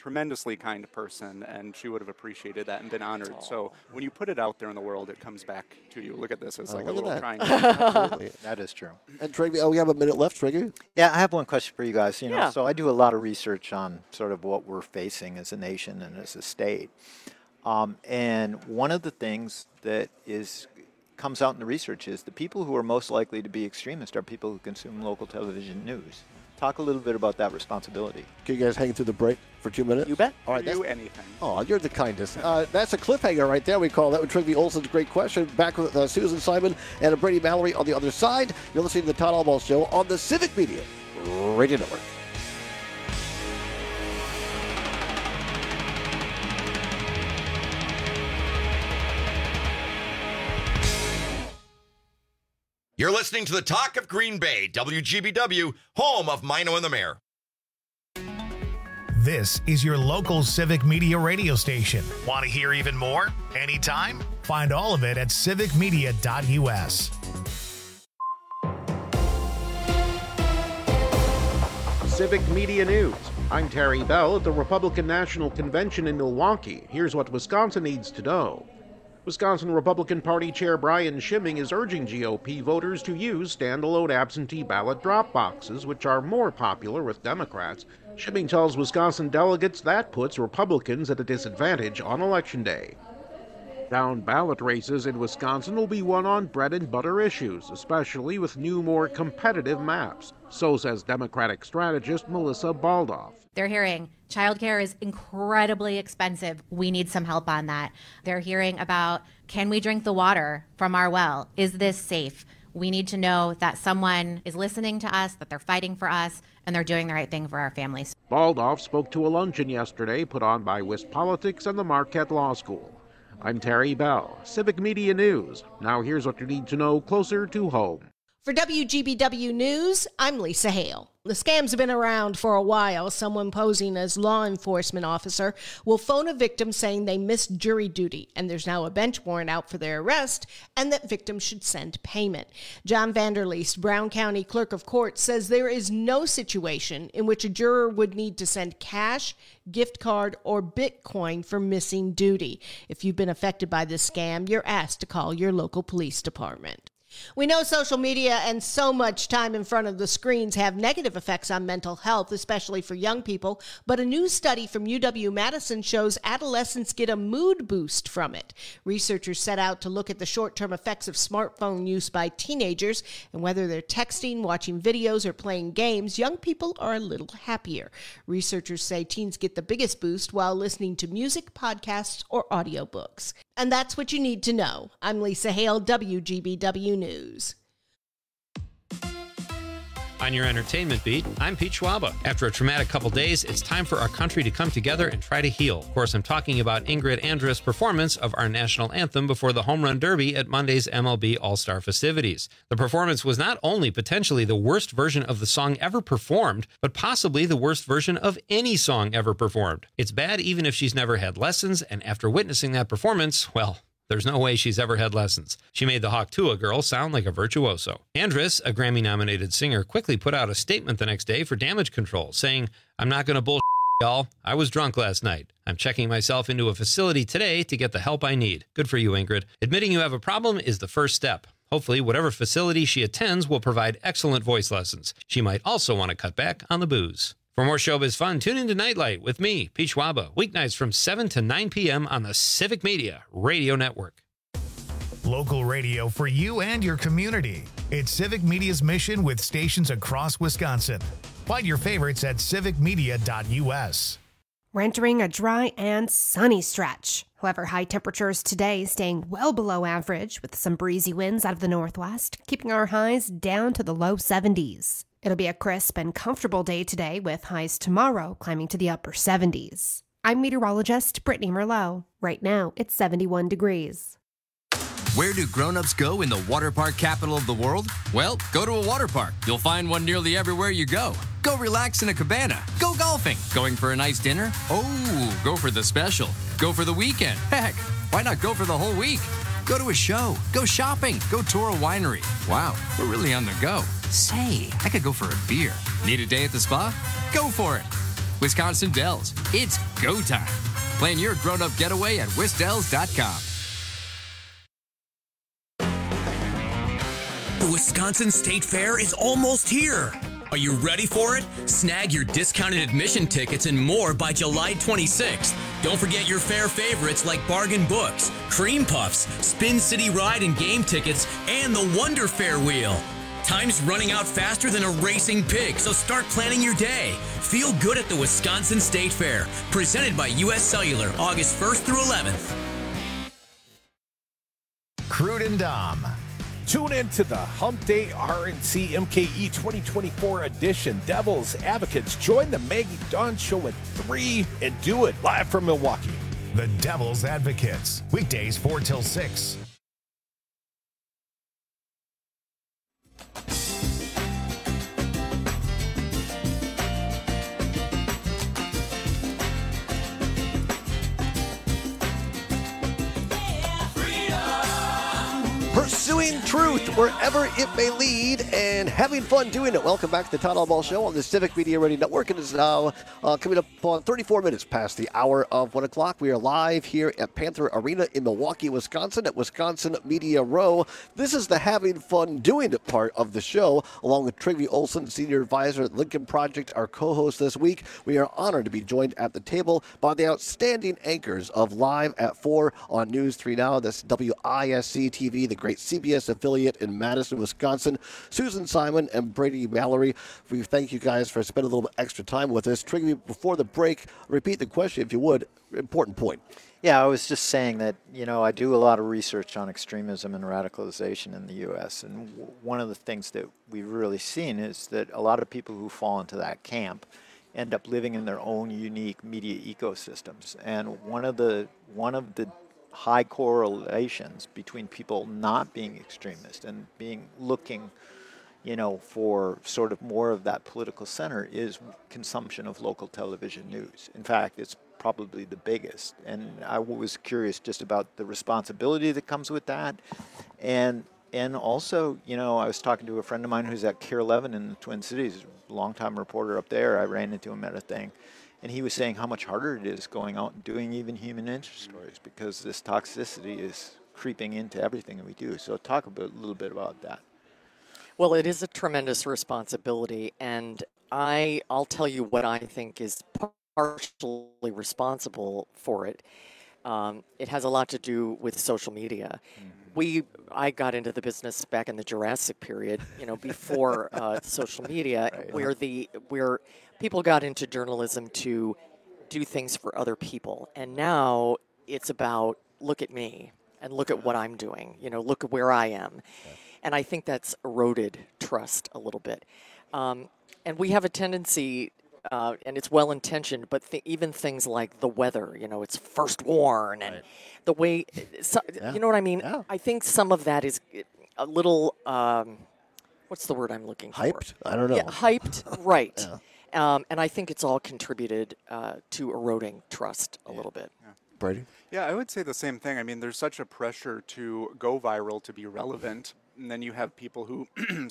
tremendously kind person, and she would have appreciated that and been honored. So when you put it out there in the world, it comes back to you. Look at this. It's like a little triangle. Absolutely. That is true. And Triggy, we have a minute left, Triggy. Yeah, I have one question for you guys. You know, Yeah. so I do a lot of research on sort of what we're facing as a nation and as a state. And one of the things that comes out in the research is the people who are most likely to be extremists are people who consume local television news. Talk a little bit about that responsibility. Can you guys hang through the break for 2 minutes? You bet. All right, Do anything. Oh, you're the kindest. That's a cliffhanger right there. We call that with Trigby Olson's great question. Back with Susan Simon and Brady Mallory on the other side. You're listening to the Todd Albaugh Show on the Civic Media Radio Network. You're listening to the Talk of Green Bay, WGBW, home of Mino and the Mayor. This is your local Civic Media radio station. Want to hear even more? Anytime? Find all of it at civicmedia.us. Civic Media News. I'm Terry Bell at the Republican National Convention in Milwaukee. Here's what Wisconsin needs to know. Wisconsin Republican Party Chair Brian Schimming is urging GOP voters to use standalone absentee ballot drop boxes, which are more popular with Democrats. Schimming tells Wisconsin delegates that puts Republicans at a disadvantage on Election Day. Down ballot races in Wisconsin will be won on bread and butter issues, especially with new, more competitive maps. So says Democratic strategist Melissa Baldoff. They're hearing childcare is incredibly expensive. We need some help on that. They're hearing about, can we drink the water from our well? Is this safe? We need to know that someone is listening to us, that they're fighting for us, and they're doing the right thing for our families. Baldoff spoke to a luncheon yesterday put on by Wist Politics and the Marquette Law School. I'm Terry Bell, Civic Media News. Now here's what you need to know closer to home. For WGBW News, I'm Lisa Hale. The scams have been around for a while. Someone posing as law enforcement officer will phone a victim saying they missed jury duty, and there's now a bench warrant out for their arrest, and that victims should send payment. John Vanderleest, Brown County Clerk of Court, says there is no situation in which a juror would need to send cash, gift card, or Bitcoin for missing duty. If you've been affected by this scam, you're asked to call your local police department. We know social media and so much time in front of the screens have negative effects on mental health, especially for young people, but a new study from UW-Madison shows adolescents get a mood boost from it. Researchers set out to look at the short-term effects of smartphone use by teenagers, and whether they're texting, watching videos, or playing games, young people are a little happier. Researchers say teens get the biggest boost while listening to music, podcasts, or audiobooks. And that's what you need to know. I'm Lisa Hale, WGBW News. On your entertainment beat, I'm Pete Schwaba. After a traumatic couple days, it's time for our country to come together and try to heal. Of course, I'm talking about Ingrid Andress' performance of our national anthem before the Home Run Derby at Monday's MLB All-Star festivities. The performance was not only potentially the worst version of the song ever performed, but possibly the worst version of any song ever performed. It's bad even if she's never had lessons, and after witnessing that performance, well, there's no way she's ever had lessons. She made the Hawktua girl sound like a virtuoso. Andress, a Grammy-nominated singer, quickly put out a statement the next day for Damage Control, saying, "I'm not going to bullshit y'all. I was drunk last night. I'm checking myself into a facility today to get the help I need." Good for you, Ingrid. Admitting you have a problem is the first step. Hopefully, whatever facility she attends will provide excellent voice lessons. She might also want to cut back on the booze. For more showbiz fun, tune into Nightlight with me, Pete Schwaba, weeknights from 7 to 9 p.m. on the Civic Media Radio Network. Local radio for you and your community. It's Civic Media's mission with stations across Wisconsin. Find your favorites at civicmedia.us. We're entering a dry and sunny stretch. However, high temperatures today staying well below average with some breezy winds out of the northwest, keeping our highs down to the low 70s. It'll be a crisp and comfortable day today with highs tomorrow climbing to the upper 70s. I'm meteorologist Brittany Merlot. Right now, it's 71 degrees. Where do grown-ups go in the water park capital of the world? Well, go to a water park. You'll find one nearly everywhere you go. Go relax in a cabana. Go golfing. Going for a nice dinner? Oh, go for the special. Go for the weekend. Heck, why not go for the whole week? Go to a show. Go shopping. Go tour a winery. Wow, we're really on the go. Say, I could go for a beer. Need a day at the spa? Go for it. Wisconsin Dells. It's go time. Plan your grown-up getaway at Whistels.com. The Wisconsin State Fair is almost here. Are you ready for it? Snag your discounted admission tickets and more by July 26th. Don't forget your fair favorites like bargain books, cream puffs, Spin City Ride and game tickets, and the Wonder Fair Wheel. Time's running out faster than a racing pig, so start planning your day. Feel good at the Wisconsin State Fair, presented by U.S. Cellular, August 1st through 11th. Crude and Dom. Tune in to the Hump Day RNC MKE 2024 edition. Devil's Advocates. Join the Maggie Dawn Show at 3 and do it live from Milwaukee. The Devil's Advocates. Weekdays 4 till 6. Pursuing truth wherever it may lead and having fun doing it. Welcome back to the Todd Ball Show on the Civic Media Radio Network. It is now coming up on 34 minutes past the hour of 1 o'clock. We are live here at Panther Arena in Milwaukee, Wisconsin at Wisconsin Media Row. This is the having fun doing it part of the show, along with Trygve Olson, Senior Advisor at Lincoln Project, our co-host this week. We are honored to be joined at the table by the outstanding anchors of Live at 4 on News 3 Now. That's WISC TV, the great CBS affiliate in Madison, Wisconsin. Susan Simon and Brady Mallory, we thank you guys for spending a little bit extra time with us. Trygve, before the break, repeat the question if you would. Important point. Yeah, I was just saying that, I do a lot of research on extremism and radicalization in the U.S., and one of the things that we've really seen is that a lot of people who fall into that camp end up living in their own unique media ecosystems. And one of the high correlations between people not being extremist and looking, for sort of more of that political center is consumption of local television news. In fact, it's probably the biggest. And I was curious just about the responsibility that comes with that. And also, I was talking to a friend of mine who's at KARE 11 in the Twin Cities, a longtime reporter up there. I ran into him at a thing. And he was saying how much harder it is going out and doing even human interest stories because this toxicity is creeping into everything that we do. So talk a little bit about that. Well, it is a tremendous responsibility, and I'll tell you what I think is partially responsible for it. It has a lot to do with social media. I got into the business back in the Jurassic period, before social media, where people got into journalism to do things for other people. And now it's about, look at me and look at what I'm doing, look at where I am. And I think that's eroded trust a little bit. And we have a tendency, and it's well-intentioned, but even things like the weather, it's first warn and the way, you know what I mean? Yeah. I think some of that is a little, what's the word I'm looking for? Hyped? I don't know. Yeah, hyped, right. Yeah. And I think it's all contributed to eroding trust a little bit. Yeah. Brady? Yeah, I would say the same thing. I mean, there's such a pressure to go viral, to be relevant. And then you have people who,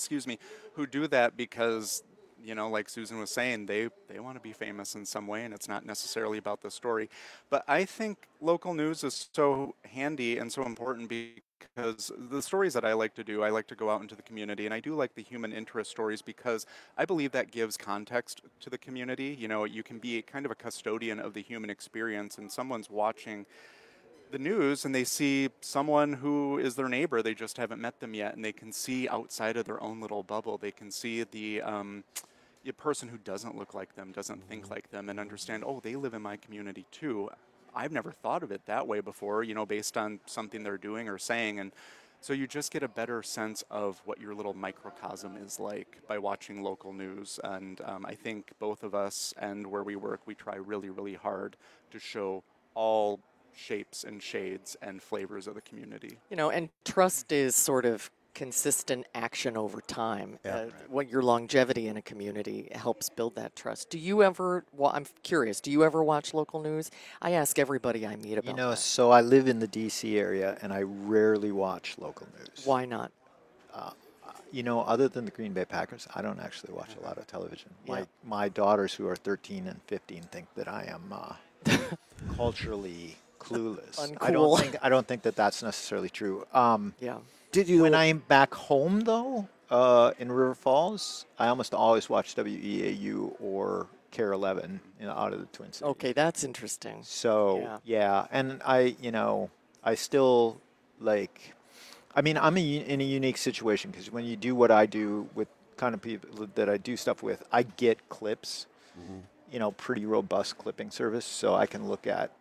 who do that because, like Susan was saying, they want to be famous in some way, and it's not necessarily about the story. But I think local news is so handy and so important because the stories that I like to do, I like to go out into the community, and I do like the human interest stories because I believe that gives context to the community. You can be kind of a custodian of the human experience, and someone's watching the news and they see someone who is their neighbor, they just haven't met them yet, and they can see outside of their own little bubble. They can see the person who doesn't look like them, doesn't think like them, and understand, oh, they live in my community too. I've never thought of it that way before, based on something they're doing or saying. And so you just get a better sense of what your little microcosm is like by watching local news. And I think both of us and where we work, we try really, really hard to show all shapes and shades and flavors of the community. And trust is sort of consistent action over time. What your longevity in a community helps build that trust. Do you ever, I'm curious, do you ever watch local news? I ask everybody I meet about that. So I live in the D.C. area, and I rarely watch local news. Why not? Other than the Green Bay Packers, I don't actually watch a lot of television. My daughters, who are 13 and 15, think that I am culturally clueless. Uncool. I don't think that that's necessarily true. Yeah. Did you? When I'm back home though, in River Falls, I almost always watch WEAU or KARE 11, out of the Twin Cities. Okay, that's interesting. So yeah, and I still like. I mean, I'm in a unique situation because when you do what I do with kind of people that I do stuff with, I get clips, pretty robust clipping service, so I can look at,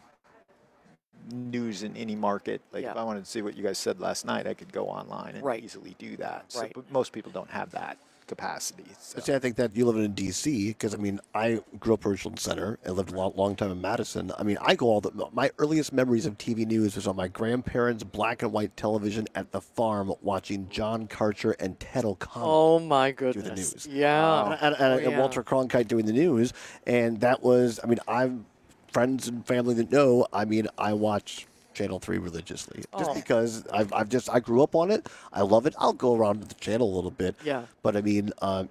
news in any market. Like if I wanted to see what you guys said last night, I could go online and easily do that. So, but most people don't have that capacity. So. See, I think that you live in D.C. because I grew up in Richland Center and lived a long time in Madison. I go my earliest memories of TV news was on my grandparents' black and white television at the farm watching John Karcher and Ted O'Connell. Oh my goodness! Do the news. Yeah, and Walter Cronkite doing the news, and that was. I've friends and family that know. I watch Channel 3 religiously just because I grew up on it. I love it. I'll go around to the channel a little bit. Yeah. But I'm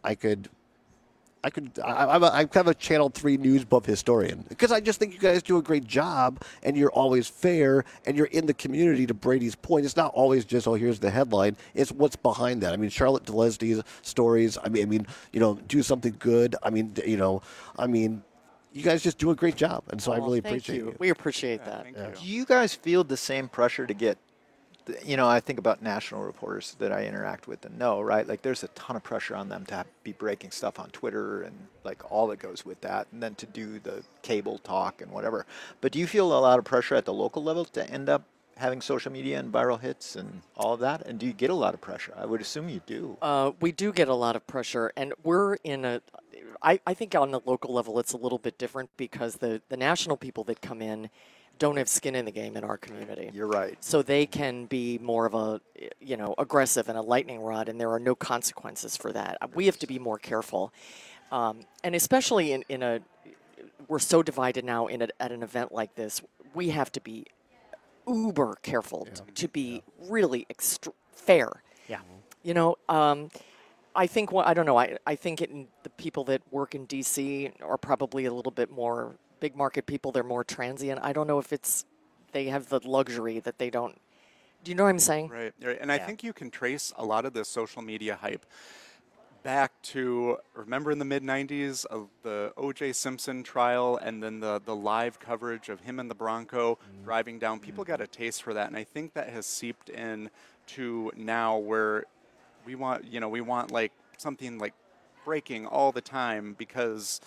kind of a Channel 3 news buff historian because I just think you guys do a great job and you're always fair and you're in the community. To Brady's point, it's not always just, here's the headline. It's what's behind that. Charlotte Delesdy's stories. Do something good. You guys just do a great job, and so I really appreciate you. We appreciate that. Do you guys feel the same pressure to get, I think about national reporters that I interact with and know, right? Like there's a ton of pressure on them to be breaking stuff on Twitter and like all that goes with that, and then to do the cable talk and whatever. But do you feel a lot of pressure at the local level to end up having social media and viral hits and all of that? And do you get a lot of pressure? I would assume you do. We do get a lot of pressure, and we're in I think on the local level it's a little bit different because the national people that come in don't have skin in the game in our community. You're right. So they can be more of a, aggressive and a lightning rod, and there are no consequences for that. We have to be more careful. And especially we're so divided now at an event like this, we have to be uber careful to be really fair. Yeah. I think I don't know. I think the people that work in D.C. are probably a little bit more big market people. They're more transient. I don't know if they have the luxury that they don't. Do you know what I'm saying? Right. And I think you can trace a lot of this social media hype back to, remember in the mid-'90s of the O.J. Simpson trial and then the live coverage of him and the Bronco driving down. People got a taste for that, and I think that has seeped in to now where we want like something like breaking all the time because,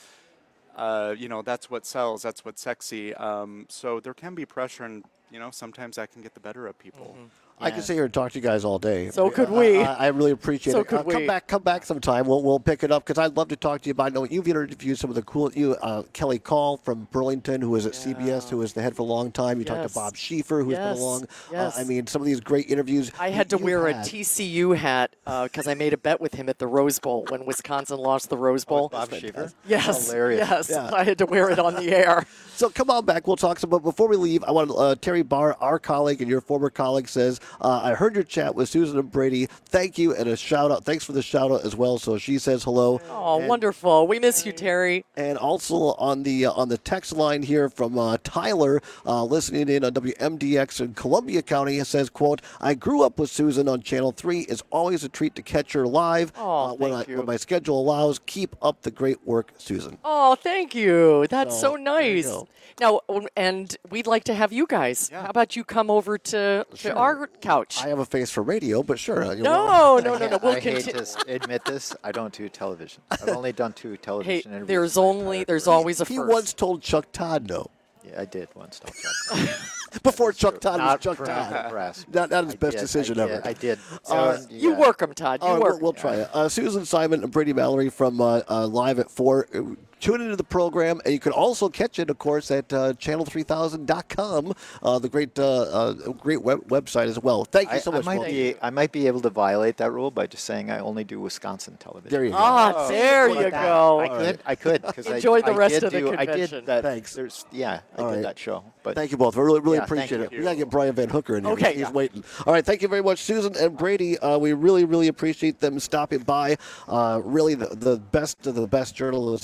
that's what sells, that's what's sexy. So there can be pressure, and, sometimes that can get the better of people. Mm-hmm. I could sit here and talk to you guys all day. So could we. I really appreciate So it. could we. Come back sometime. We'll pick it up because I'd love to talk to you about. I know you've interviewed some of the cool. Kelly Call from Burlington, who was at CBS, who was the head for a long time. You talked to Bob Schieffer, who's been along. Yes. Some of these great interviews. I had to wear a TCU hat because I made a bet with him at the Rose Bowl when Wisconsin lost the Rose Bowl. Bob Schieffer? Yes. Hilarious. Yes. Yeah. I had to wear it on the air. So come on back. We'll talk some. But before we leave, I want Terry Barr, our colleague and your former colleague, says, I heard your chat with Susan and Brady. Thank you, and a shout out. Thanks for the shout out as well. So she says hello. Oh, wonderful. We miss you, Terry. And also on the text line here from Tyler, listening in on WMDX in Columbia County, says, quote, I grew up with Susan on Channel 3. It's always a treat to catch her live when my schedule allows. Keep up the great work, Susan. Oh, thank you. That's so nice. Now, and we'd like to have you guys. How about you come over to our couch? I have a face for radio, but sure. No. We'll I hate to admit this. I don't do television. I've only done 2 television interviews. There's always a first. He once told Chuck Todd no. Yeah, I did once tell Chuck Todd. Before Chuck Todd was Chuck Todd. Not his best decision ever. I did. You work them, Todd. We'll try it. Susan Simon and Brady Mallory from Live at 4. Tune into the program, and you can also catch it, of course, at channel3000.com, the great website as well. Thank you so much. I might be able to violate that rule by just saying I only do Wisconsin television. There you go. There you go. I could. Enjoy the rest of the convention. I did that. Thanks. I did that show. But thank you both. We really appreciate it. We got to get Brian Van Hooker in here. Okay. He's waiting. All right. Thank you very much, Susan and Brady. We really appreciate them stopping by. Really the best of the best journalists here we have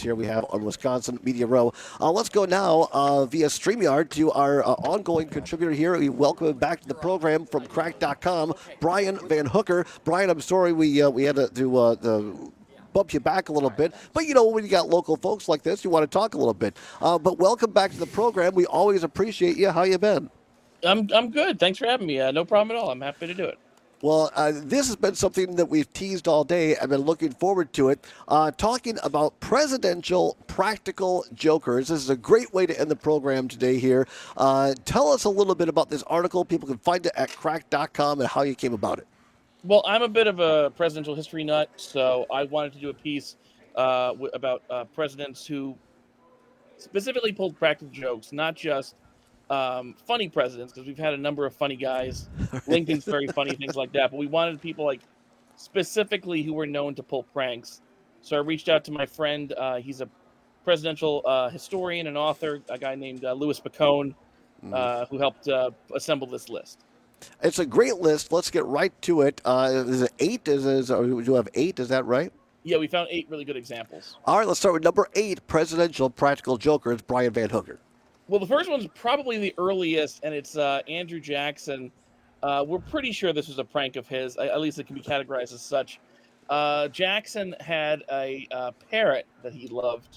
now on Wisconsin Media Row. Let's go now via StreamYard to our ongoing contributor here. We welcome him back to the program from Cracked.com, Brian Van Hooker. Brian, I'm sorry we had to bump you back a little bit. But, when you got local folks like this, you want to talk a little bit. But welcome back to the program. We always appreciate you. How you been? I'm good. Thanks for having me. No problem at all. I'm happy to do it. Well, this has been something that we've teased all day. I've been looking forward to it. Talking about presidential practical jokers. This is a great way to end the program today here. Tell us a little bit about this article. People can find it at cracked.com and how you came about it. Well, I'm a bit of a presidential history nut, so I wanted to do a piece about presidents who specifically pulled practical jokes, not just funny presidents, because we've had a number of funny guys. Lincoln's very funny, things like that. But we wanted people specifically who were known to pull pranks. So I reached out to my friend. He's a presidential historian and author, a guy named Louis Bacone, who helped assemble this list. It's a great list. Let's get right to it. Is it 8? Would you have 8? Is that right? Yeah, we found 8 really good examples. All right, let's start with number 8, presidential practical jokers, Brian Van Hooker. Well, the first one's probably the earliest, and it's Andrew Jackson. We're pretty sure this was a prank of his. At least it can be categorized as such. Jackson had a parrot that he loved,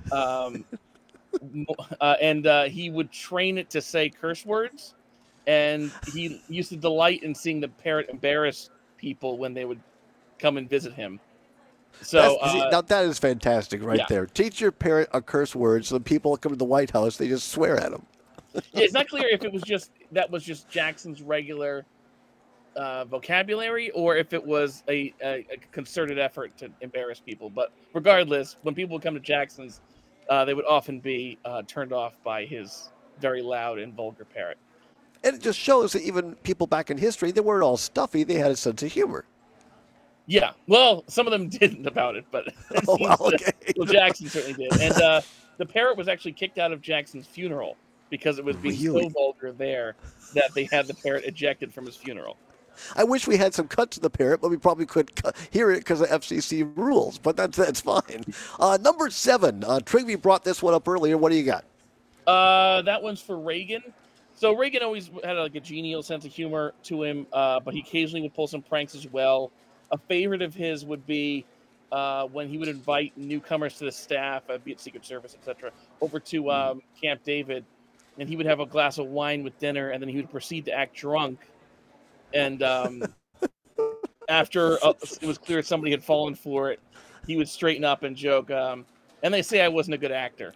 and he would train it to say curse words. And he used to delight in seeing the parrot embarrass people when they would come and visit him. So now that is fantastic right there. Teach your parrot a curse word so when people come to the White House, they just swear at him. Yeah, it's not clear if it was that was just Jackson's regular vocabulary or if it was a concerted effort to embarrass people. But regardless, when people would come to Jackson's, they would often be turned off by his very loud and vulgar parrot. And it just shows that even people back in history, they weren't all stuffy. They had a sense of humor. Yeah, well, some of them didn't about it, but well, Jackson certainly did. And the parrot was actually kicked out of Jackson's funeral because it was being so vulgar there that they had the parrot ejected from his funeral. I wish we had some cuts of the parrot, but we probably couldn't hear it because of FCC rules, but that's fine. Number 7, Trigby brought this one up earlier. What do you got? That one's for Reagan. So Reagan always had a genial sense of humor to him, but he occasionally would pull some pranks as well. A favorite of his would be when he would invite newcomers to the staff, be it Secret Service, etc., over to Camp David, and he would have a glass of wine with dinner, and then he would proceed to act drunk. And after it was clear somebody had fallen for it, he would straighten up and joke, and they say I wasn't a good actor.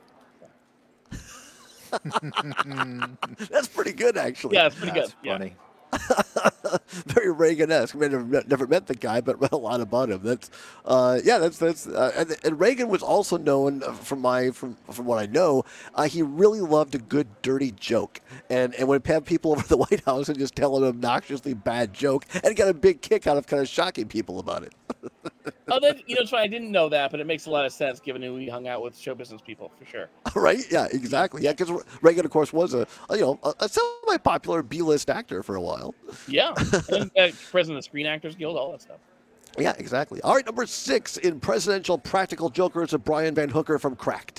That's pretty good, actually. Yeah, it's pretty good. Funny. Very Reagan-esque. I mean, never met the guy, but read a lot about him. And Reagan was also known from what I know. He really loved a good dirty joke, and would have people over the White House and just tell an obnoxiously bad joke, and got a big kick out of kind of shocking people about it. It's funny. I didn't know that, but it makes a lot of sense given who he hung out with, show business people for sure. Right? Yeah, exactly. Yeah, because Reagan, of course, was a semi-popular B-list actor for a while. Yeah, and president of the Screen Actors Guild, all that stuff. Yeah, exactly. All right, number 6 in presidential practical jokers of Brian Van Hooker from Cracked.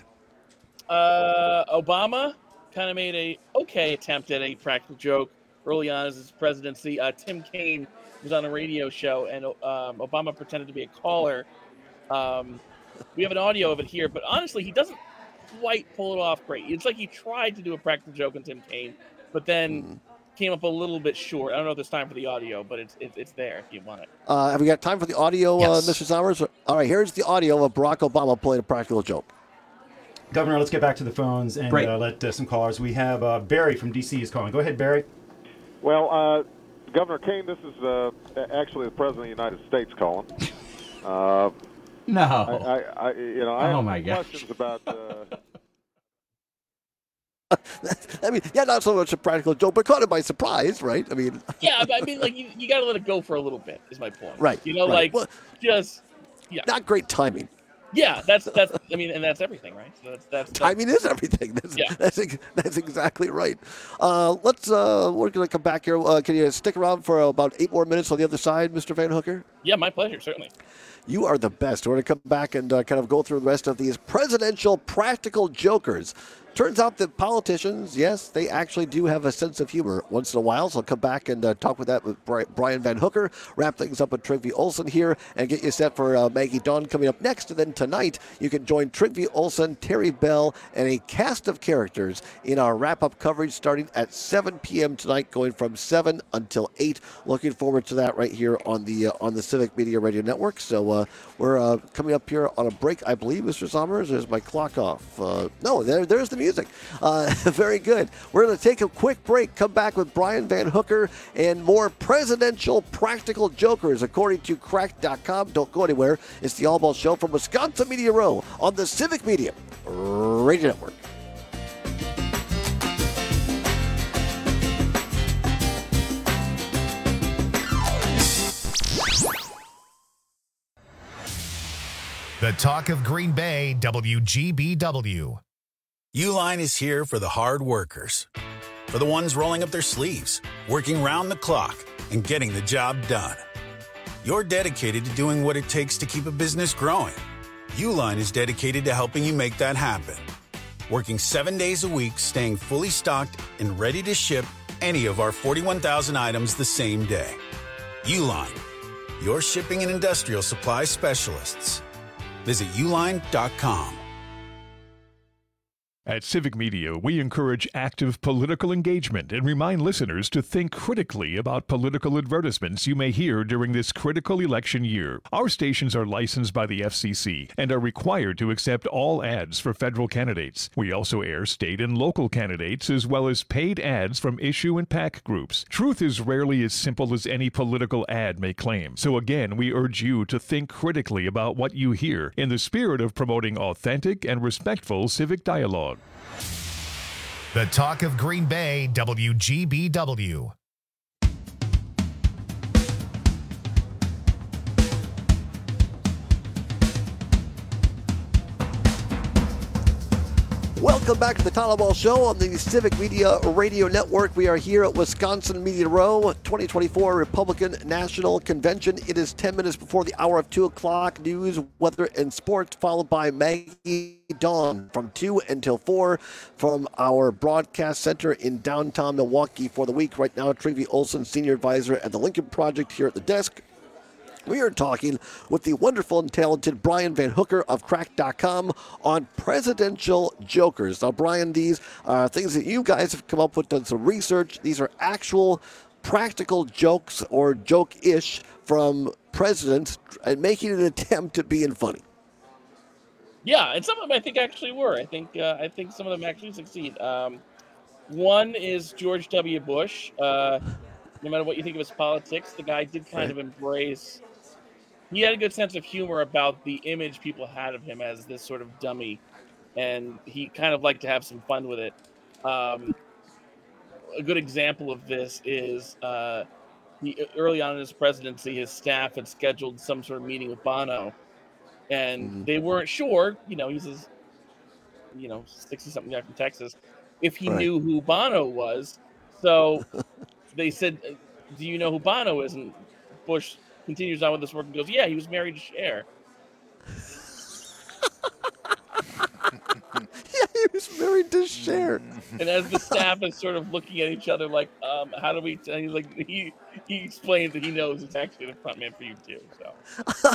Obama kind of made a okay attempt at a practical joke early on as his presidency. Tim Kaine was on a radio show, and Obama pretended to be a caller. We have an audio of it here, but honestly, he doesn't quite pull it off great. It's like he tried to do a practical joke on Tim Kaine, but then came up a little bit short. I don't know if there's time for the audio, but it's there if you want it. Have we got time for the audio, Yes. Mr. Sowers? All right, here's the audio of Barack Obama playing a practical joke. Governor, let's get back to the phones and let some callers. We have Barry from D.C. is calling. Go ahead, Barry. Well, Governor Kaine, this is actually the President of the United States calling. No. I Oh, my have gosh. questions about... I mean, yeah, not so much a practical joke, but caught it by surprise, right? I mean, Yeah, but I mean, like you got to let it go for a little bit. Is my point. Right, You know, right. like just not great timing. Yeah, that's I mean, and that's everything, right? So that's timing is everything. That's exactly right. We're going to come back here. Can you stick around for about 8 more minutes on the other side, Mr. Van Hooker? Yeah, my pleasure, certainly. You are the best. We're going to come back and kind of go through the rest of these presidential practical jokers. Turns out that politicians, yes, they actually do have a sense of humor once in a while. So I'll come back and talk with that with Brian Van Hooker, wrap things up with Trygve Olsen here, and get you set for Maggie Dawn coming up next. And then tonight, you can join Trygve Olsen, Terry Bell, and a cast of characters in our wrap-up coverage starting at 7 p.m. tonight, going from 7 until 8. Looking forward to that right here on the Civic Media Radio Network. So we're coming up here on a break, I believe, Mr. Sommers. There's my clock off. No, there's the music. Very good. We're going to take a quick break, come back with Brian Van Hooker and more presidential practical jokers, according to Cracked.com. Don't go anywhere. It's the All Ball Show from Wisconsin Media Row on the Civic Media Radio Network. The Talk of Green Bay, WGBW. Uline is here for the hard workers, for the ones rolling up their sleeves, working round the clock, and getting the job done. You're dedicated to doing what it takes to keep a business growing. Uline is dedicated to helping you make that happen. Working 7 days a week, staying fully stocked and ready to ship any of our 41,000 items the same day. Uline, your shipping and industrial supply specialists. Visit uline.com. At Civic Media, we encourage active political engagement and remind listeners to think critically about political advertisements you may hear during this critical election year. Our stations are licensed by the FCC and are required to accept all ads for federal candidates. We also air state and local candidates as well as paid ads from issue and PAC groups. Truth is rarely as simple as any political ad may claim. So again, we urge you to think critically about what you hear in the spirit of promoting authentic and respectful civic dialogue. The Talk of Green Bay, WGBW. Welcome back to the Tyler Ball Show on the Civic Media Radio Network. We are here at Wisconsin Media Row, 2024 Republican National Convention. It is 10 minutes before the hour of 2 o'clock. News, weather, and sports, followed by Maggie Dawn from 2 until 4 from our broadcast center in downtown Milwaukee for the week. Right now, Trygve Olsen, Senior Advisor at the Lincoln Project here at the desk. We are talking with the wonderful and talented Brian Van Hooker of Cracked.com on presidential jokers. Now, Brian, these are things that you guys have come up with, done some research. These are actual practical jokes or joke-ish from presidents and making an attempt at being funny. Yeah, and some of them I think actually were. I think some of them actually succeed. One is George W. Bush. No matter what you think of his politics, the guy did kind of embrace. He had a good sense of humor about the image people had of him as this sort of dummy, and he kind of liked to have some fun with it. A good example of this is early on in his presidency, his staff had scheduled some sort of meeting with Bono, and they weren't sure. He's 60-something guy from Texas, if he knew who Bono was. So they said, "Do you know who Bono is?" And Bush continues on with this work and goes, "Yeah, he was married to Cher." Yeah, he was married to Cher. And as the staff is sort of looking at each other like, how do we? And he's like, he explains that he knows it's actually the front man for you too. So.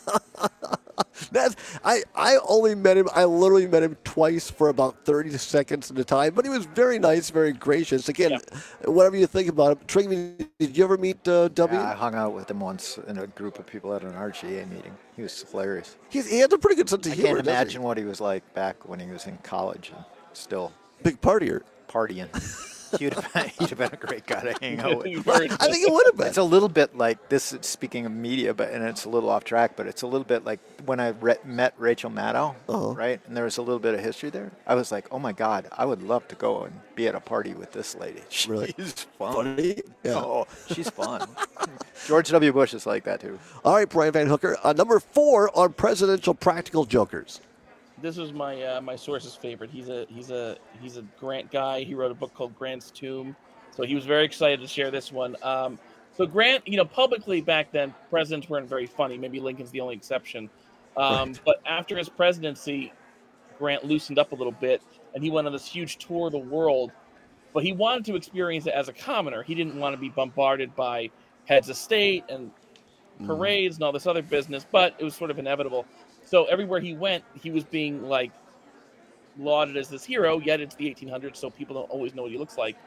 I only met him. I literally met him twice for about 30 seconds at a time, but he was very nice, very gracious. Again, whatever you think about him. Trygve, did you ever meet W? Yeah, I hung out with him once in a group of people at an RGA meeting. He was hilarious. He had a pretty good sense of humor. I can't imagine what he was like back when he was in college and still big partier. Partying. He'd have been a great guy to hang out with. I think it would have been. It's a little bit like this, speaking of media, and it's a little off track, but it's a little bit like when I met Rachel Maddow, right? And there was a little bit of history there. I was like, oh my God, I would love to go and be at a party with this lady. She's really fun. Funny? Yeah. Oh, she's fun. George W. Bush is like that, too. All right, Brian Van Hooker. Number 4 on presidential practical jokers. This was my source's favorite. He's a Grant guy. He wrote a book called Grant's Tomb, so he was very excited to share this one. So Grant, publicly back then, presidents weren't very funny. Maybe Lincoln's the only exception. But after his presidency, Grant loosened up a little bit, and he went on this huge tour of the world. But he wanted to experience it as a commoner. He didn't want to be bombarded by heads of state and parades and all this other business, but it was sort of inevitable. So everywhere he went, he was being lauded as this hero, yet it's the 1800s, so people don't always know what he looks like.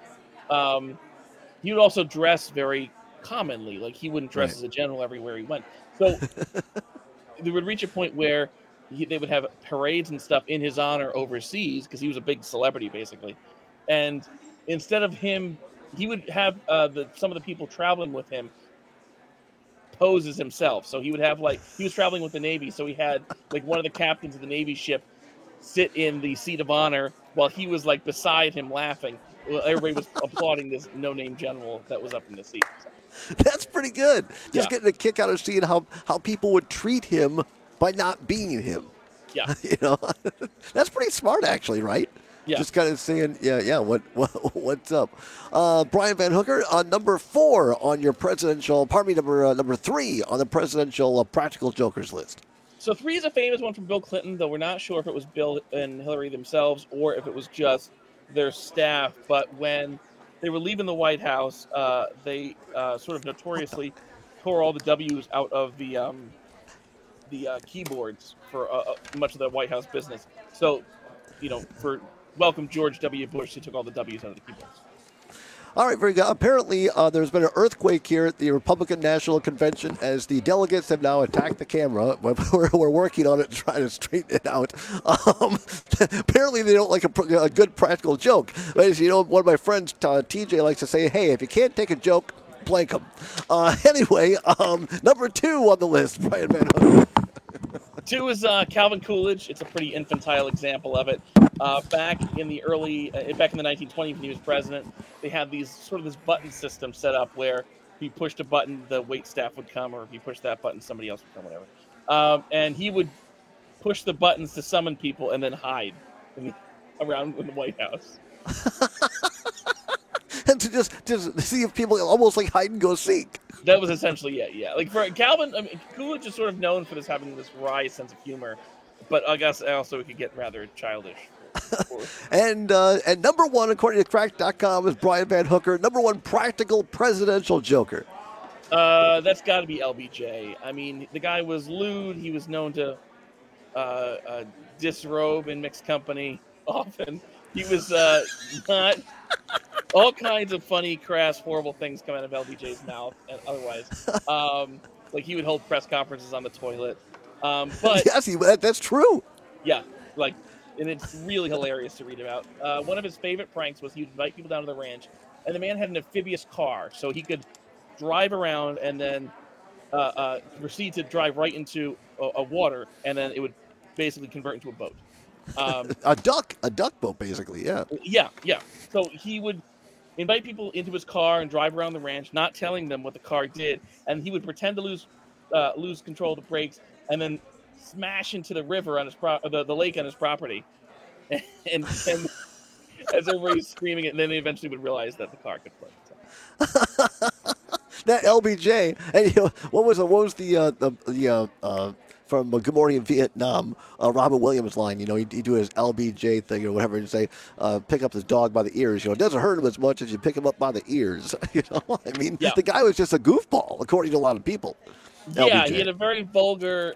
He would also dress very commonly. Like, he wouldn't dress as a general everywhere he went. So they would reach a point where they would have parades and stuff in his honor overseas, because he was a big celebrity, basically. And instead of him, he would have some of the people traveling with him pose as himself. So he would have he was traveling with the Navy, so he had one of the captains of the Navy ship sit in the seat of honor while he was beside him laughing. Well, everybody was applauding this no-name general that was up in the seat. So. That's pretty good. Just getting a kick out of seeing how people would treat him by not being him. Yeah. That's pretty smart, actually, right? Yeah. Just kind of saying, what's up? Brian Van Hooker, number 4 on your presidential, number 3 on the presidential practical jokers list. So 3 is a famous one from Bill Clinton, though we're not sure if it was Bill and Hillary themselves or if it was just their staff. But when they were leaving the White House, they sort of notoriously tore all the W's out of the keyboards for much of the White House business. So, for welcome George W. Bush, he took all the W's out of the keyboards. All right, very good. Apparently, there's been an earthquake here at the Republican National Convention as the delegates have now attacked the camera. We're working on it to try to straighten it out. Apparently, they don't like a good practical joke. But as you know, one of my friends, TJ, likes to say, hey, if you can't take a joke, blank them. Anyway, number 2 on the list, Brian Van Hooker. 2 is Calvin Coolidge. It's a pretty infantile example of it. Back in the 1920s when he was president, they had this button system set up where if you pushed a button, the wait staff would come, or if you pushed that button, somebody else would come, whatever. And he would push the buttons to summon people and then hide around in the White House. And to just see if people almost like hide and go seek. That was essentially it, yeah. For Calvin, Coolidge is sort of known for having this wry sense of humor, but I guess also it could get rather childish. And number 1, according to Cracked.com, is Brian Van Hooker, number 1 practical presidential joker. That's got to be LBJ. I mean, the guy was lewd. He was known to disrobe in mixed company often. He was not... all kinds of funny, crass, horrible things come out of LBJ's mouth, and otherwise, he would hold press conferences on the toilet. But yes, that's true. Yeah, and it's really hilarious to read about. One of his favorite pranks was he would invite people down to the ranch, and the man had an amphibious car, so he could drive around and then proceed to drive right into a water, and then it would basically convert into a boat. A duck boat, basically, yeah. Yeah. So he would invite people into his car and drive around the ranch, not telling them what the car did, and he would pretend to lose control of the brakes, and then smash into the river on his the lake on his property, and as everybody's screaming it, and then they eventually would realize that the car could float. So. That LBJ, and what was the from Good Morning Vietnam, Robin Williams line, he'd do his LBJ thing or whatever and say, pick up this dog by the ears. It doesn't hurt him as much as you pick him up by the ears. The guy was just a goofball, according to a lot of people. Yeah, LBJ. He had a very vulgar,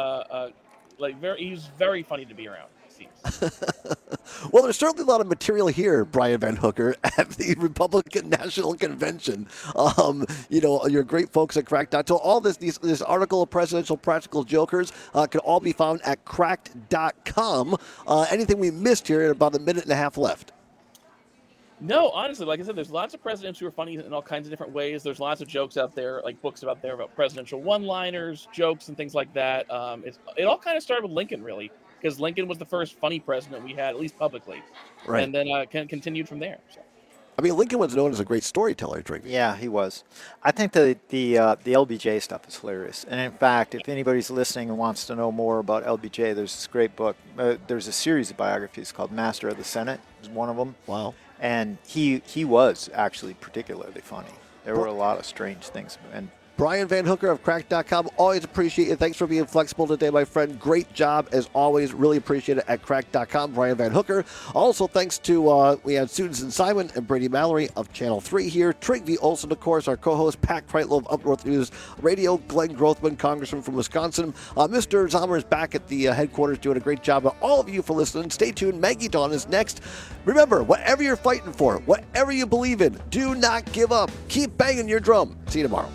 he was very funny to be around. Well, there's certainly a lot of material here, Brian Van Hooker, at the Republican National Convention. Your great folks at Cracked. So all this article of presidential practical jokers can all be found at Cracked.com. Anything we missed here in about a minute and a half left? No, honestly, like I said, there's lots of presidents who are funny in all kinds of different ways. There's lots of jokes out there, books out there about presidential one-liners, jokes, and things like that. It all kind of started with Lincoln, really, because Lincoln was the first funny president we had, at least publicly. Right. And then continued from there. So. I mean, Lincoln was known as a great storyteller during the Yeah, he was. I think the LBJ stuff is hilarious. And in fact, if anybody's listening and wants to know more about LBJ, there's this great book. There's a series of biographies called Master of the Senate is one of them. Wow. And he was actually particularly funny. There were a lot of strange things. And Brian Van Hooker of Cracked.com, always appreciate it. Thanks for being flexible today, my friend. Great job, as always. Really appreciate it at Cracked.com, Brian Van Hooker. Also, thanks to, we had Susan Simon and Brady Mallory of Channel 3 here. Trygve Olsen, of course, our co-host. Pat Kreitlow of Up North News Radio. Glenn Grothman, Congressman from Wisconsin. Mr. Zahmer is back at the headquarters doing a great job. All of you for listening. Stay tuned. Maggie Dawn is next. Remember, whatever you're fighting for, whatever you believe in, do not give up. Keep banging your drum. See you tomorrow.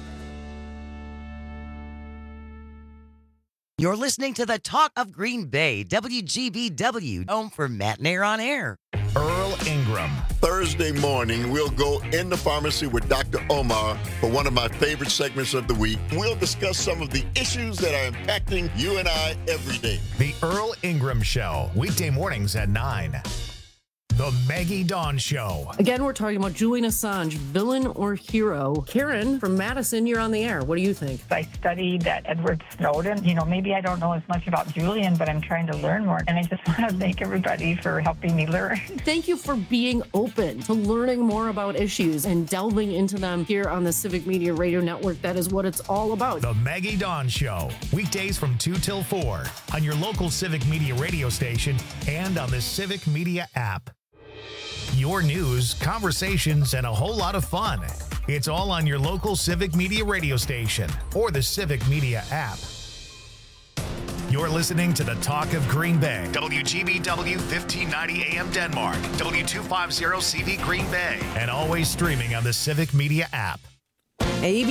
You're listening to the Talk of Green Bay, WGBW, home for Matt and Air on Air. Earl Ingram. Thursday morning, we'll go in the pharmacy with Dr. Omar for one of my favorite segments of the week. We'll discuss some of the issues that are impacting you and I every day. The Earl Ingram Show, weekday mornings at 9. The Maggie Dawn Show. Again, we're talking about Julian Assange, villain or hero. Karen from Madison, you're on the air. What do you think? I studied that Edward Snowden. Maybe I don't know as much about Julian, but I'm trying to learn more. And I just want to thank everybody for helping me learn. Thank you for being open to learning more about issues and delving into them here on the Civic Media Radio Network. That is what it's all about. The Maggie Dawn Show, weekdays from 2 till 4 on your local Civic Media radio station and on the Civic Media app. Your news, conversations, and a whole lot of fun. It's all on your local Civic Media radio station or the Civic Media app. You're listening to the Talk of Green Bay. WGBW 1590 AM Denmark. W250 CV Green Bay. And always streaming on the Civic Media app.